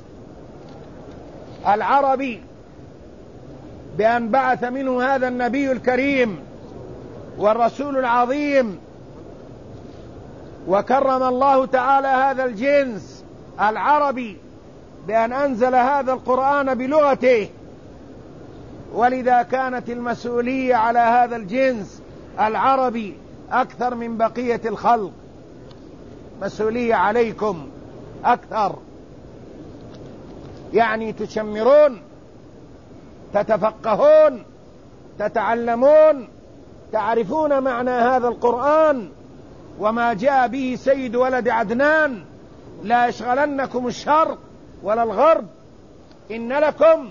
العربي بأن بعث منه هذا النبي الكريم والرسول العظيم. وكرم الله تعالى هذا الجنس العربي بأن أنزل هذا القرآن بلغته. ولذا كانت المسؤولية على هذا الجنس العربي أكثر من بقية الخلق، مسؤولية عليكم أكثر، يعني تشمرون، تتفقهون، تتعلمون، تعرفون معنى هذا القرآن وما جاء به سيد ولد عدنان. لا يشغلنكم الشرق ولا الغرب، إن لكم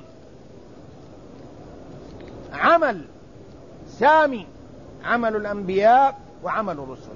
عمل سامي، عمل الأنبياء وعمل الرسل.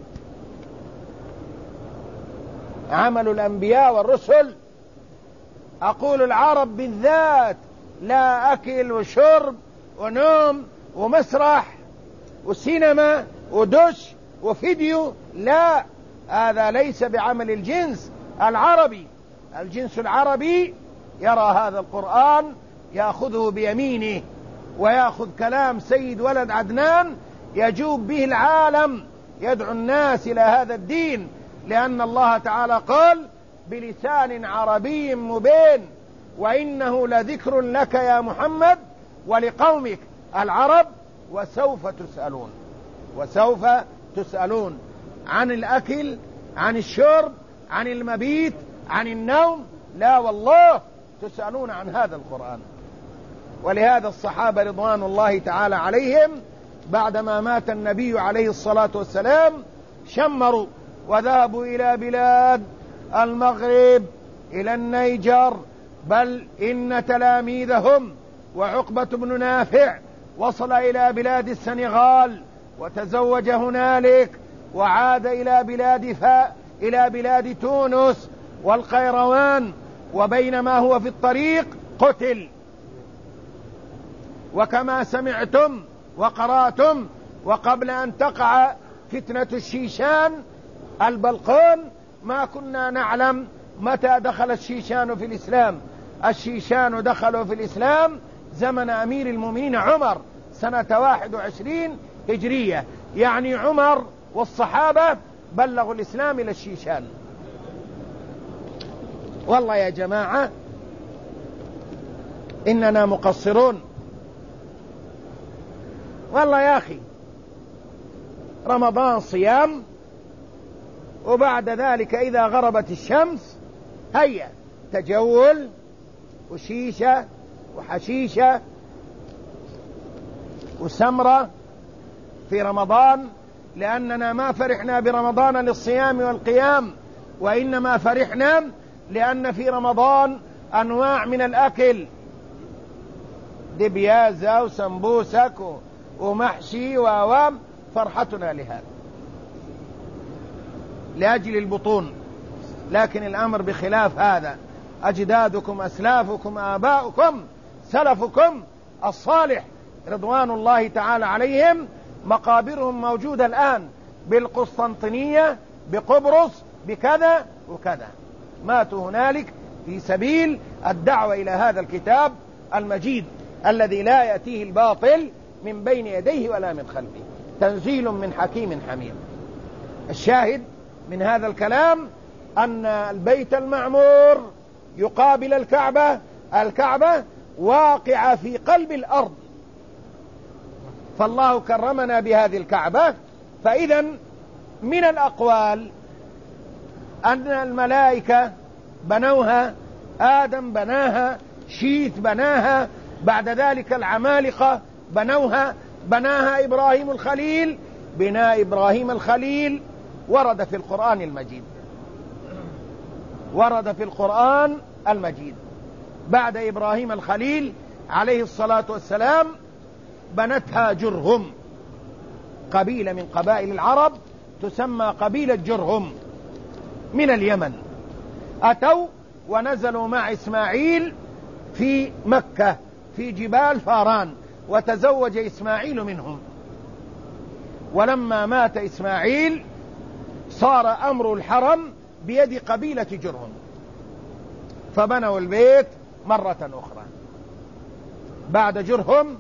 عمل الأنبياء والرسل، أقول العرب بالذات، لا أكل وشرب ونوم ومسرح وسينما ودش وفيديو، لا، هذا ليس بعمل الجنس العربي. الجنس العربي يرى هذا القرآن يأخذه بيمينه، ويأخذ كلام سيد ولد عدنان يجوب به العالم، يدعو الناس إلى هذا الدين، لأن الله تعالى قال بلسان عربي مبين: وإنه لذكر لك يا محمد ولقومك العرب وسوف تسألون. وسوف تسألون عن الأكل، عن الشرب، عن المبيت، عن النوم، لا والله تسألون عن هذا القرآن. ولهذا الصحابة رضوان الله تعالى عليهم بعدما مات النبي عليه الصلاة والسلام شمروا وذهبوا إلى بلاد المغرب، إلى النيجر، بل إن تلاميذهم وعقبة بن نافع وصل إلى بلاد السنغال وتزوج هنالك، وعاد إلى بلاد تونس والقيروان، وبينما هو في الطريق قتل. وكما سمعتم وقرأتم، وقبل أن تقع فتنة الشيشان البلقون ما كنا نعلم متى دخل الشيشان في الإسلام. الشيشان دخلوا في الإسلام زمن أمير المؤمنين عمر سنة 21 هجرية، يعني عمر والصحابة بلغوا الإسلام إلى الشيشان. والله يا جماعة إننا مقصرون، والله يا أخي. رمضان صيام، وبعد ذلك إذا غربت الشمس هيا تجول وشيشة وحشيشة وسمرة في رمضان، لأننا ما فرحنا برمضان للصيام والقيام، وإنما فرحنا لأن في رمضان أنواع من الأكل، دبيازة وسمبوسك ومحشي وأوام، فرحتنا لهذا لأجل البطون. لكن الأمر بخلاف هذا. أجدادكم أسلافكم آباؤكم سلفكم الصالح رضوان الله تعالى عليهم مقابرهم موجودة الآن بالقسطنطينية، بقبرص، بكذا وكذا، ماتوا هنالك في سبيل الدعوة إلى هذا الكتاب المجيد الذي لا يأتيه الباطل من بين يديه ولا من خلفه، تنزيل من حكيم حميد. الشاهد من هذا الكلام أن البيت المعمور يقابل الكعبة، الكعبة واقعة في قلب الأرض، فالله كرمنا بهذه الكعبة. فإذا من الأقوال أن الملائكة بنوها، آدم بناها، شيث بناها، بعد ذلك العمالقة بنوها، بناها إبراهيم الخليل. بناء إبراهيم الخليل ورد في القرآن المجيد، ورد في القرآن المجيد. بعد إبراهيم الخليل عليه الصلاة والسلام بنتها جرهم، قبيلة من قبائل العرب تسمى قبيلة جرهم من اليمن، أتوا ونزلوا مع إسماعيل في مكة في جبال فاران، وتزوج إسماعيل منهم. ولما مات إسماعيل صار أمر الحرم بيد قبيلة جرهم، فبنوا البيت مرة أخرى. بعد جرهم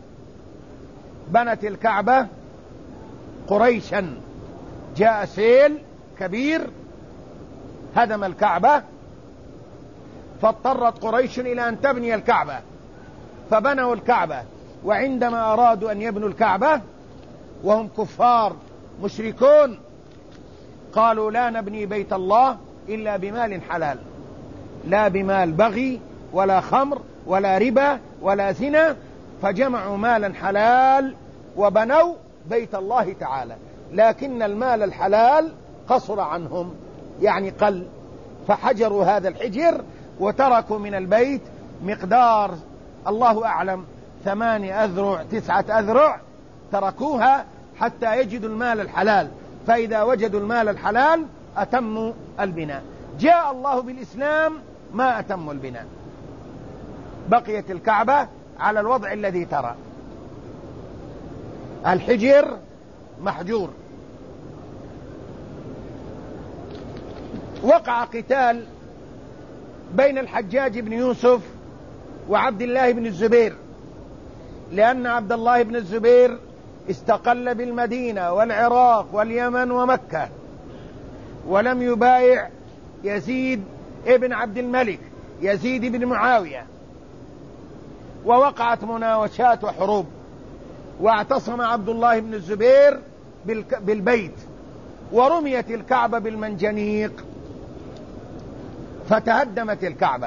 بنت الكعبة قريشا، جاء سيل كبير هدم الكعبة، فاضطرت قريش إلى أن تبني الكعبة، فبنوا الكعبة. وعندما أرادوا أن يبنوا الكعبة وهم كفار مشركون قالوا لا نبني بيت الله إلا بمال حلال، لا بمال بغي ولا خمر ولا ربا ولا زنا، فجمعوا مالا حلال وبنوا بيت الله تعالى. لكن المال الحلال قصر عنهم، يعني قل، فحجروا هذا الحجر وتركوا من البيت مقدار الله أعلم 8 أذرع 9 أذرع، تركوها حتى يجدوا المال الحلال، فإذا وجدوا المال الحلال أتموا البناء. جاء الله بالإسلام ما أتموا البناء، بقيت الكعبة على الوضع الذي ترى، الحجر محجور. وقع قتال بين الحجاج بن يوسف وعبد الله بن الزبير، لأن عبد الله بن الزبير استقل بالمدينة والعراق واليمن ومكة، ولم يبايع يزيد ابن عبد الملك، يزيد بن معاوية، ووقعت مناوشات وحروب، واعتصم عبد الله بن الزبير بالبيت، ورميت الكعبة بالمنجنيق فتهدمت الكعبة،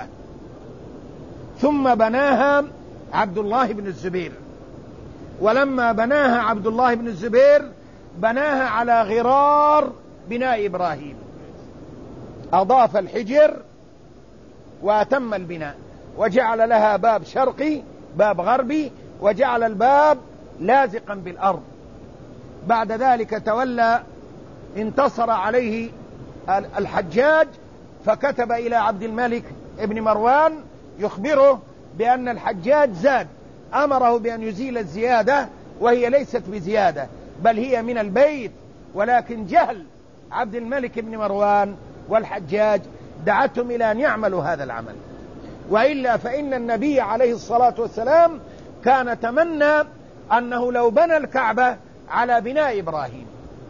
ثم بناها عبد الله بن الزبير. ولما بناها عبد الله بن الزبير بناها على غرار بناء إبراهيم، أضاف الحجر وأتم البناء، وجعل لها باب شرقي باب غربي، وجعل الباب لازقا بالأرض. بعد ذلك تولى، انتصر عليه الحجاج، فكتب إلى عبد الملك ابن مروان يخبره بأن الحجاج زاد، أمره بأن يزيل الزيادة، وهي ليست بزيادة بل هي من البيت، ولكن جهل عبد الملك ابن مروان والحجاج دعتهم إلى أن يعملوا هذا العمل، وإلا فإن النبي عليه الصلاة والسلام كان تمنى أنه لو بنى الكعبة على بناء إبراهيم.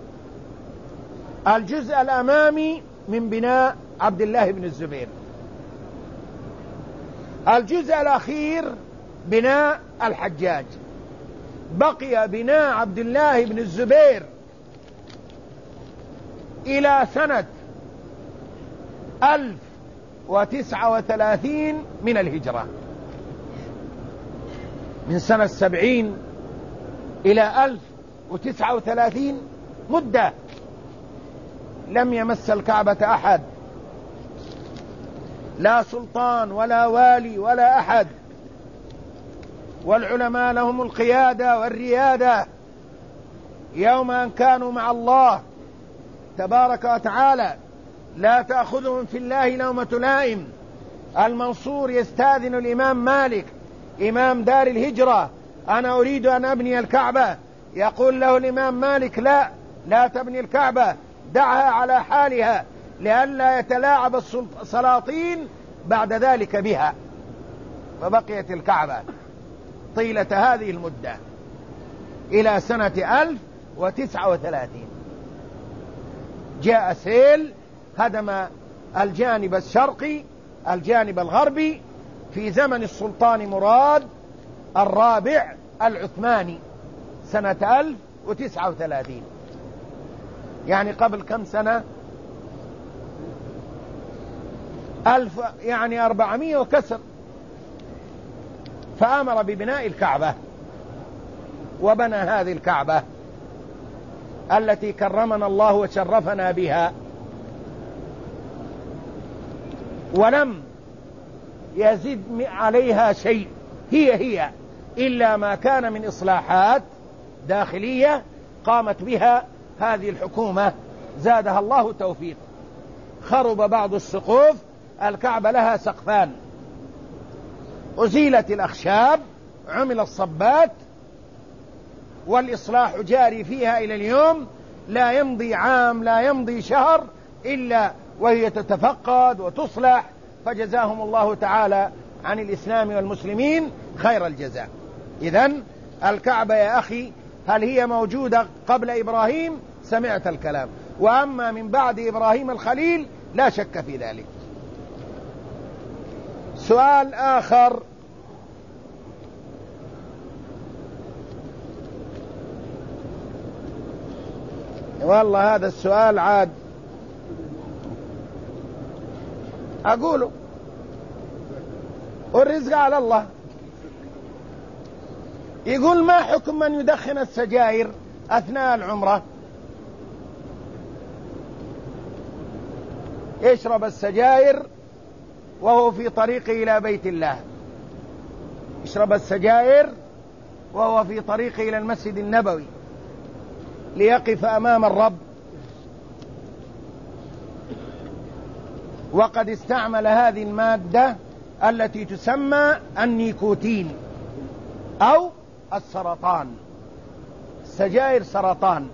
الجزء الأمامي من بناء عبد الله بن الزبير. الجزء الأخير بناء الحجاج. بقي بناء عبد الله بن الزبير إلى سنة 1039 من الهجرة، من سنة 70 إلى 1039 مدة لم يمس الكعبة أحد، لا سلطان ولا والي ولا أحد، والعلماء لهم القيادة والريادة يوم أن كانوا مع الله تبارك وتعالى، لا تأخذهم في الله لومة لائم. المنصور يستاذن الإمام مالك إمام دار الهجرة: أنا أريد أن أبني الكعبة. يقول له الإمام مالك: لا تبني الكعبة، دعها على حالها لئلا يتلاعب السلاطين بعد ذلك بها. فبقيت الكعبة طيلة هذه المدة إلى سنة 1039. جاء سيل هدم الجانب الشرقي الجانب الغربي في زمن السلطان مراد الرابع العثماني سنة 1039، يعني قبل كم سنة؟ 400 وكسر. فأمر ببناء الكعبة، وبنى هذه الكعبة التي كرمنا الله وشرفنا بها، ولم يزد عليها شيء، هي إلا ما كان من إصلاحات داخلية قامت بها هذه الحكومة زادها الله توفيق. خرب بعض السقوف، الكعبة لها سقفان، أزيلت الأخشاب، عمل الصبات، والإصلاح جاري فيها إلى اليوم. لا يمضي عام لا يمضي شهر إلا وهي تتفقد وتصلح، فجزاهم الله تعالى عن الإسلام والمسلمين خير الجزاء. إذن الكعبة يا أخي هل هي موجودة قبل إبراهيم؟ سمعت الكلام، وأما من بعد إبراهيم الخليل لا شك في ذلك. سؤال آخر: والله هذا السؤال عاد أقوله، والرزق على الله. يقول: ما حكم من يدخن السجائر أثناء العمرة؟ يشرب السجائر وهو في طريقه إلى بيت الله، يشرب السجائر وهو في طريقه إلى المسجد النبوي ليقف أمام الرب، وقد استعمل هذه المادة التي تسمى النيكوتين أو السرطان. السجائر سرطان،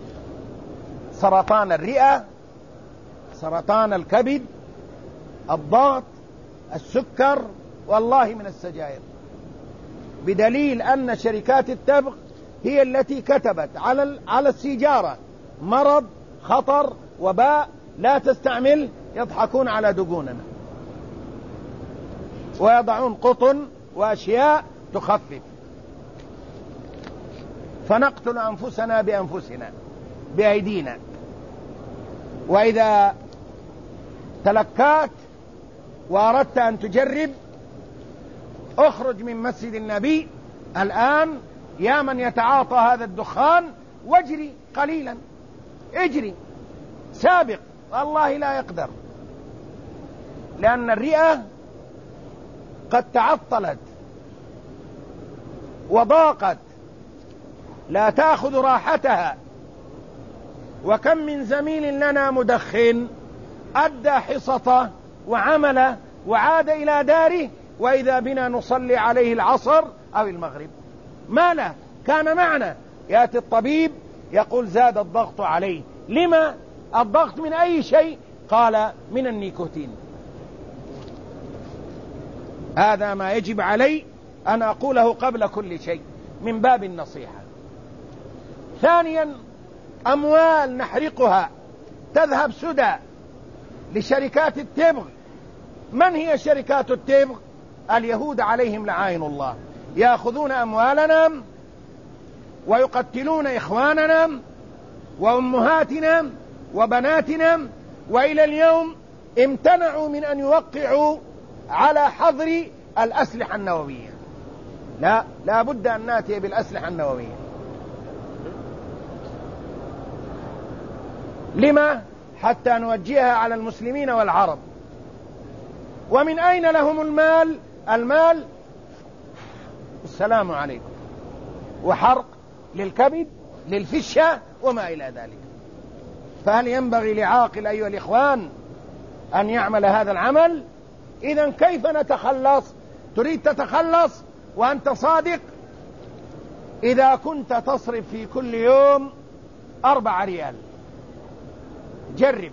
سرطان الرئة، سرطان الكبد، الضغط، السكر، والله من السجائر، بدليل أن شركات التبغ هي التي كتبت على السيجارة مرض، خطر، وباء، لا تستعمل. يضحكون على دقوننا ويضعون قطن وأشياء تخفف، فنقتل أنفسنا بأنفسنا بأيدينا. وإذا تلكأت وأردت أن تجرب، اخرج من مسجد النبي الآن يا من يتعاطى هذا الدخان، واجري قليلا، اجري سابق، والله لا يقدر، لأن الرئة قد تعطلت وضاقت لا تأخذ راحتها. وكم من زميل لنا مدخن أدى حصته وعمل وعاد إلى داره، وإذا بنا نصلي عليه العصر أو المغرب. ما له، كان معنا، يأتي الطبيب يقول زاد الضغط عليه. لما الضغط؟ من أي شيء؟ قال من النيكوتين. هذا ما يجب علي أن أقوله قبل كل شيء من باب النصيحة. ثانيا: أموال نحرقها تذهب سدى لشركات التبغ. من هي شركات التبغ؟ اليهود عليهم لعائن الله، يأخذون أموالنا ويقتلون إخواننا وأمهاتنا وبناتنا، وإلى اليوم امتنعوا من أن يوقعوا على حظر الأسلحة النووية. لا بد أن نأتي بالأسلحة النووية. لما؟ حتى نوجهها على المسلمين والعرب. ومن أين لهم المال؟ المال السلام عليكم، وحرق للكبد، للفشة، وما إلى ذلك. فهل ينبغي لعاقل أيها الإخوان أن يعمل هذا العمل؟ إذن كيف نتخلص؟ تريد تتخلص وأنت صادق؟ إذا كنت تصرف في كل يوم 4 ريال، جرب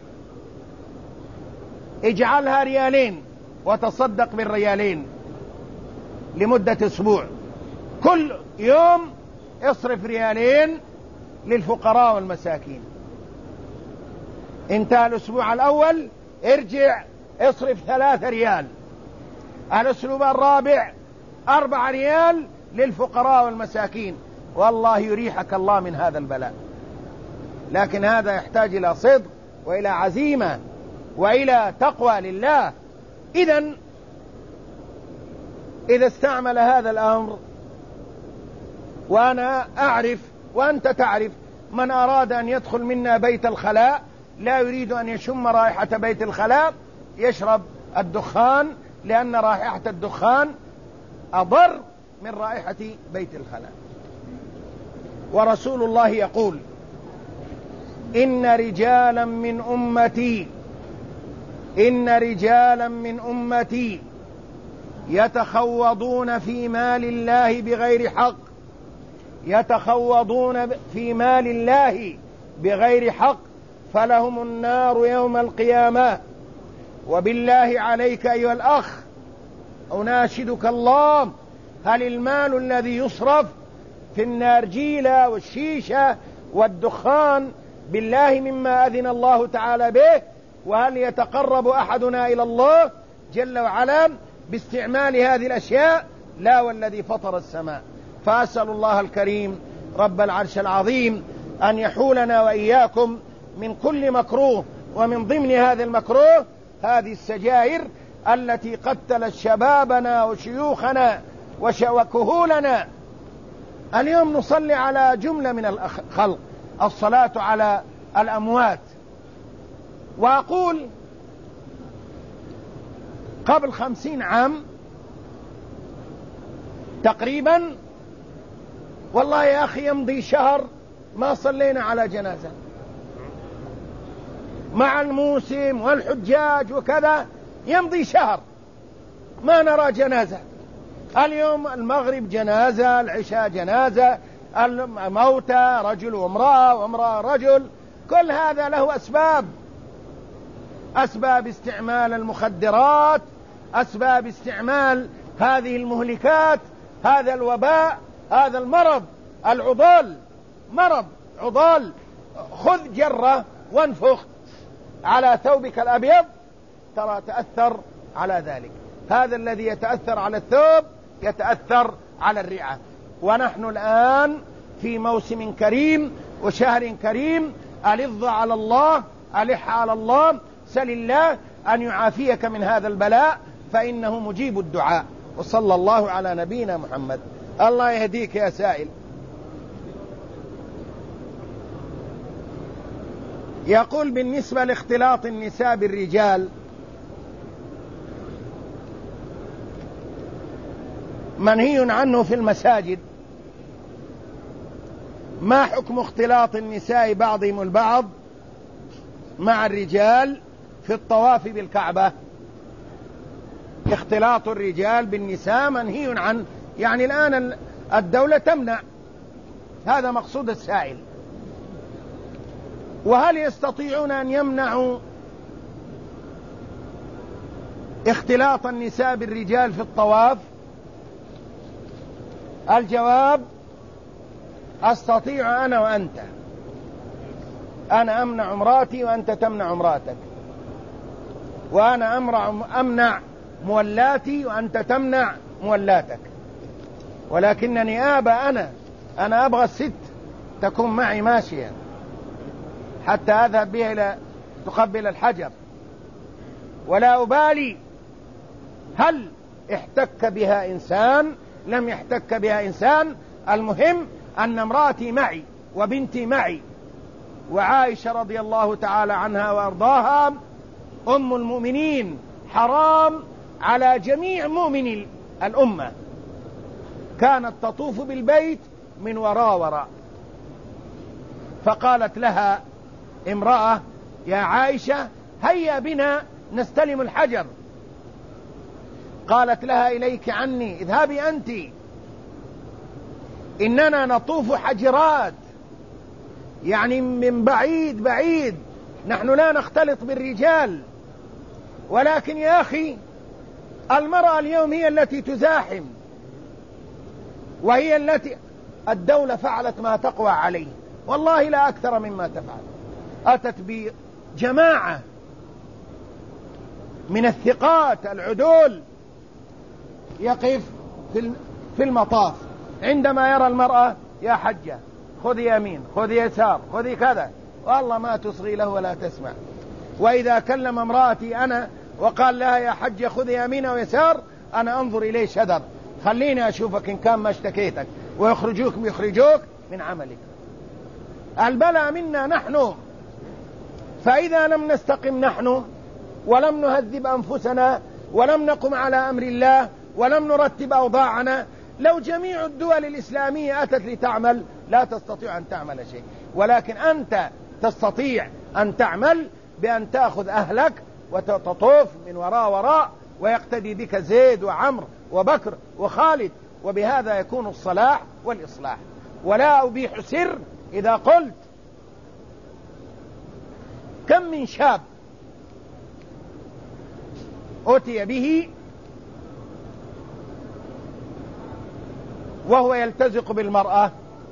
اجعلها 2 ريال وتصدق بالريالين لمدة أسبوع. كل يوم اصرف 2 ريال للفقراء والمساكين. انتهى الأسبوع الأول، ارجع اصرف 3 ريال. الأسلوب الرابع 4 ريال للفقراء والمساكين. والله يريحك الله من هذا البلاء. لكن هذا يحتاج إلى صدق وإلى عزيمة وإلى تقوى لله. إذا استعمل هذا الأمر، وأنا أعرف وأنت تعرف، من أراد أن يدخل منا بيت الخلاء لا يريد أن يشم رائحة بيت الخلاء يشرب الدخان، لأن رائحة الدخان أضر من رائحة بيت الخلاء. ورسول الله يقول: إن رجالا من أمتي يتخوضون في مال الله بغير حق، يتخوضون في مال الله بغير حق فلهم النار يوم القيامة. وبالله عليك أيها الأخ أناشدك الله، هل المال الذي يصرف في النارجيلة والشيشة والدخان بالله مما أذن الله تعالى به؟ وهل يتقرب أحدنا إلى الله جل وعلا باستعمال هذه الأشياء؟ لا والذي فطر السماء. فأسأل الله الكريم رب العرش العظيم أن يحولنا وإياكم من كل مكروه، ومن ضمن هذا المكروه هذه السجائر التي قتلت شبابنا وشيوخنا وكهولنا. اليوم نصلي على جملة من الخلق، الصلاة على الأموات. وأقول قبل 50 عام تقريبا، والله يا أخي يمضي شهر ما صلينا على جنازة، مع الموسم والحجاج وكذا يمضي شهر ما نرى جنازة. اليوم المغرب جنازة، العشاء جنازة، الموتى رجل وامرأة وامرأة رجل. كل هذا له أسباب استعمال المخدرات، أسباب استعمال هذه المهلكات، هذا الوباء، هذا المرض العضال، مرض عضال. خذ جرة وانفخ على ثوبك الأبيض ترى تأثر على ذلك. هذا الذي يتأثر على الثوب يتأثر على الرئة. ونحن الآن في موسم كريم وشهر كريم، ألظ على الله، ألح على الله، سل الله أن يعافيك من هذا البلاء فإنه مجيب الدعاء. وصلى الله على نبينا محمد. الله يهديك يا سائل. يقول بالنسبة لاختلاط النساء بالرجال، منهي عنه في المساجد، ما حكم اختلاط النساء بعضهم البعض مع الرجال في الطواف بالكعبة؟ اختلاط الرجال بالنساء منهي عنه، يعني الآن الدولة تمنع، هذا مقصود السائل. وهل يستطيعون أن يمنعوا اختلاط النساء بالرجال في الطواف؟ الجواب: أستطيع أنا وأنت، أنا أمنع امرأتي وأنت تمنع امرأتك، وأنا أمنع مولاتي وأنت تمنع مولاتك، ولكنني أنا أبغى الست تكون معي ماشيا حتى أذهب بها إلى تقبل الحجر، ولا أبالي هل احتك بها إنسان لم يحتك بها إنسان. المهم أن امرأتي معي وبنتي معي. وعائشة رضي الله تعالى عنها وأرضاها أم المؤمنين، حرام على جميع مؤمني الأمة، كانت تطوف بالبيت من وراء. فقالت لها امرأة: يا عائشة هيا بنا نستلم الحجر. قالت لها: إليك عني، اذهبي أنت، إننا نطوف حجرات، يعني من بعيد بعيد، نحن لا نختلط بالرجال. ولكن يا أخي المرأة اليوم هي التي تزاحم، وهي التي الدولة فعلت ما تقوى عليه، والله لا أكثر مما تفعل. أتت بجماعة من الثقات العدول يقف في المطاف، عندما يرى المرأة: يا حجة خذي يمين، خذي يسار، خذي كذا، والله ما تصغي له ولا تسمع. وإذا كلم امرأتي أنا وقال لها: يا حجة خذي يمين ويسار، أنا أنظر إليه شذر، خليني أشوفك إن كان ما اشتكيتك، ويخرجوك من عملك. البلاء منا نحن. فإذا لم نستقم نحن ولم نهذب أنفسنا ولم نقم على أمر الله ولم نرتب أوضاعنا، لو جميع الدول الإسلامية أتت لتعمل لا تستطيع أن تعمل شيء. ولكن أنت تستطيع أن تعمل بأن تأخذ أهلك وتطوف من وراء ويقتدي بك زيد وعمر وبكر وخالد، وبهذا يكون الصلاح والإصلاح. ولا أبيح سر إذا قلت كم من شاب أتي به وهو يلتزق بالمرأة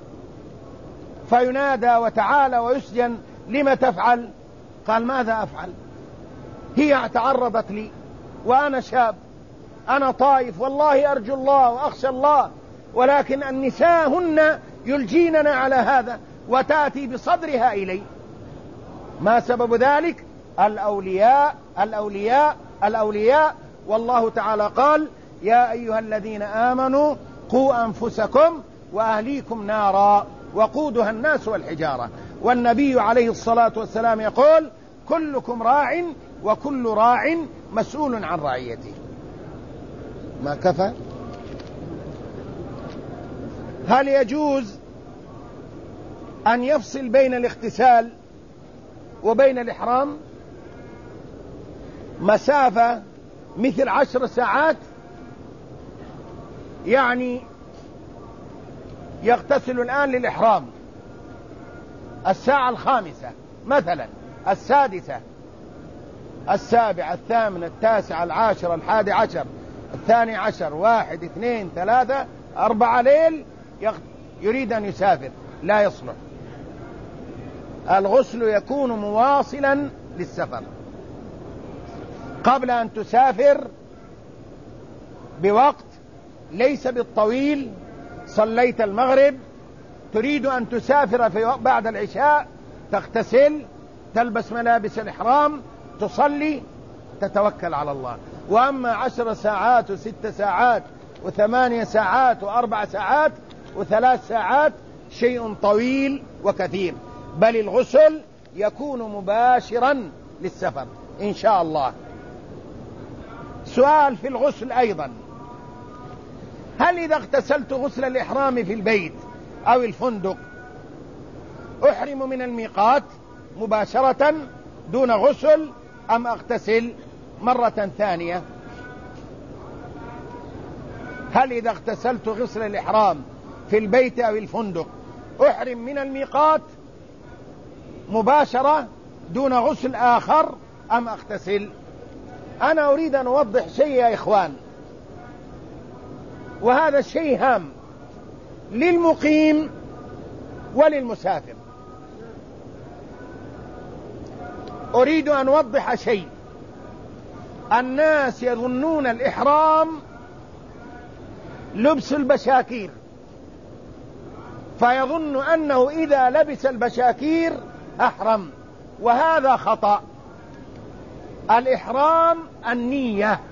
فينادى وتعالى ويسجن: لم تفعل؟ قال: ماذا أفعل؟ هي اعترضت لي وأنا شاب، أنا طائف، والله أرجو الله وأخشى الله، ولكن النساء هن يلجيننا على هذا، وتأتي بصدرها إلي. ما سبب ذلك؟ الأولياء الأولياء الأولياء. والله تعالى قال: يا أيها الذين آمنوا قوا أنفسكم وأهليكم نارا وقودها الناس والحجارة. والنبي عليه الصلاة والسلام يقول: كلكم راع وكل راع مسؤول عن رعيته. ما كفى؟ هل يجوز أن يفصل بين الاغتسال وبين الإحرام مسافة مثل 10 ساعات؟ يعني يغتسل الآن للإحرام الساعة 5 مثلا، 6 7 8 9 10 11 12 1 2 3 4 ليل يريد أن يسافر، لا يصلح. الغسل يكون مواصلا للسفر. قبل أن تسافر بوقت ليس بالطويل، صليت المغرب تريد أن تسافر في بعد العشاء، تغتسل، تلبس ملابس الإحرام، تصلي، تتوكل على الله. وأما 10 ساعات و6 ساعات و8 ساعات و4 ساعات و3 ساعات شيء طويل وكثير، بل الغسل يكون مباشرا للسفر إن شاء الله. سؤال في الغسل أيضا: هل إذا اغتسلت غسل الإحرام في البيت أو الفندق أحرم من الميقات مباشرة دون غسل أم أغتسل مرة ثانية؟ هل إذا اغتسلت غسل الإحرام في البيت أو الفندق أحرم من الميقات مباشرة دون غسل آخر أم أغتسل؟ أنا أريد أن أوضح شيء يا إخوان، وهذا الشيء هام للمقيم وللمسافر. أريد أن أوضح شيء. الناس يظنون الإحرام لبس البشاكير، فيظن أنه إذا لبس البشاكير أحرم، وهذا خطأ. الإحرام النية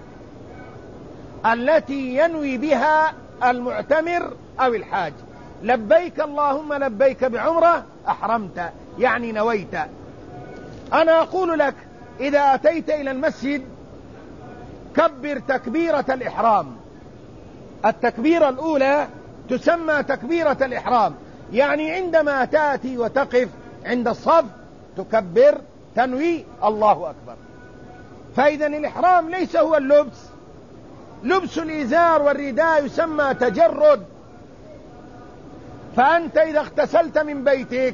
التي ينوي بها المعتمر أو الحاج. لبيك اللهم لبيك بعمرة، أحرمت يعني نويت. أنا أقول لك: إذا أتيت إلى المسجد كبر تكبيرة الإحرام. التكبيرة الأولى تسمى تكبيرة الإحرام، يعني عندما تأتي وتقف عند الصف تكبر، تنوي الله أكبر. فإذا الإحرام ليس هو اللبس. لبس الإزار والرداء يسمى تجرد. فأنت إذا اغتسلت من بيتك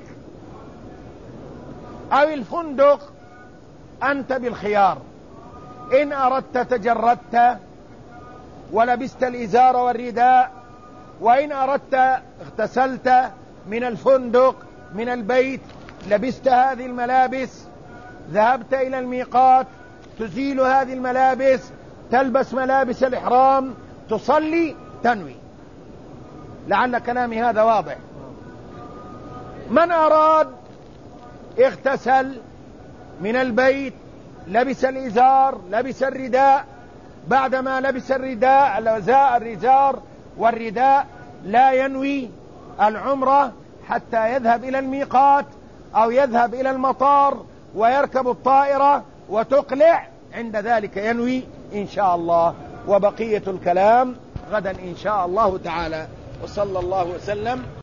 أو الفندق أنت بالخيار، إن أردت تجردت ولبست الإزار والرداء، وإن أردت اغتسلت من الفندق من البيت، لبست هذه الملابس، ذهبت إلى الميقات، تزيل هذه الملابس، تلبس ملابس الإحرام، تصلي، تنوي. لعل كلامي هذا واضح. من أراد اغتسل من البيت، لبس الإزار، لبس الرداء، بعدما لبس الرداء الإزار والرداء لا ينوي العمرة حتى يذهب إلى الميقات أو يذهب إلى المطار ويركب الطائرة وتقلع، عند ذلك ينوي إن شاء الله. وبقية الكلام غدا إن شاء الله تعالى. وصلى الله وسلم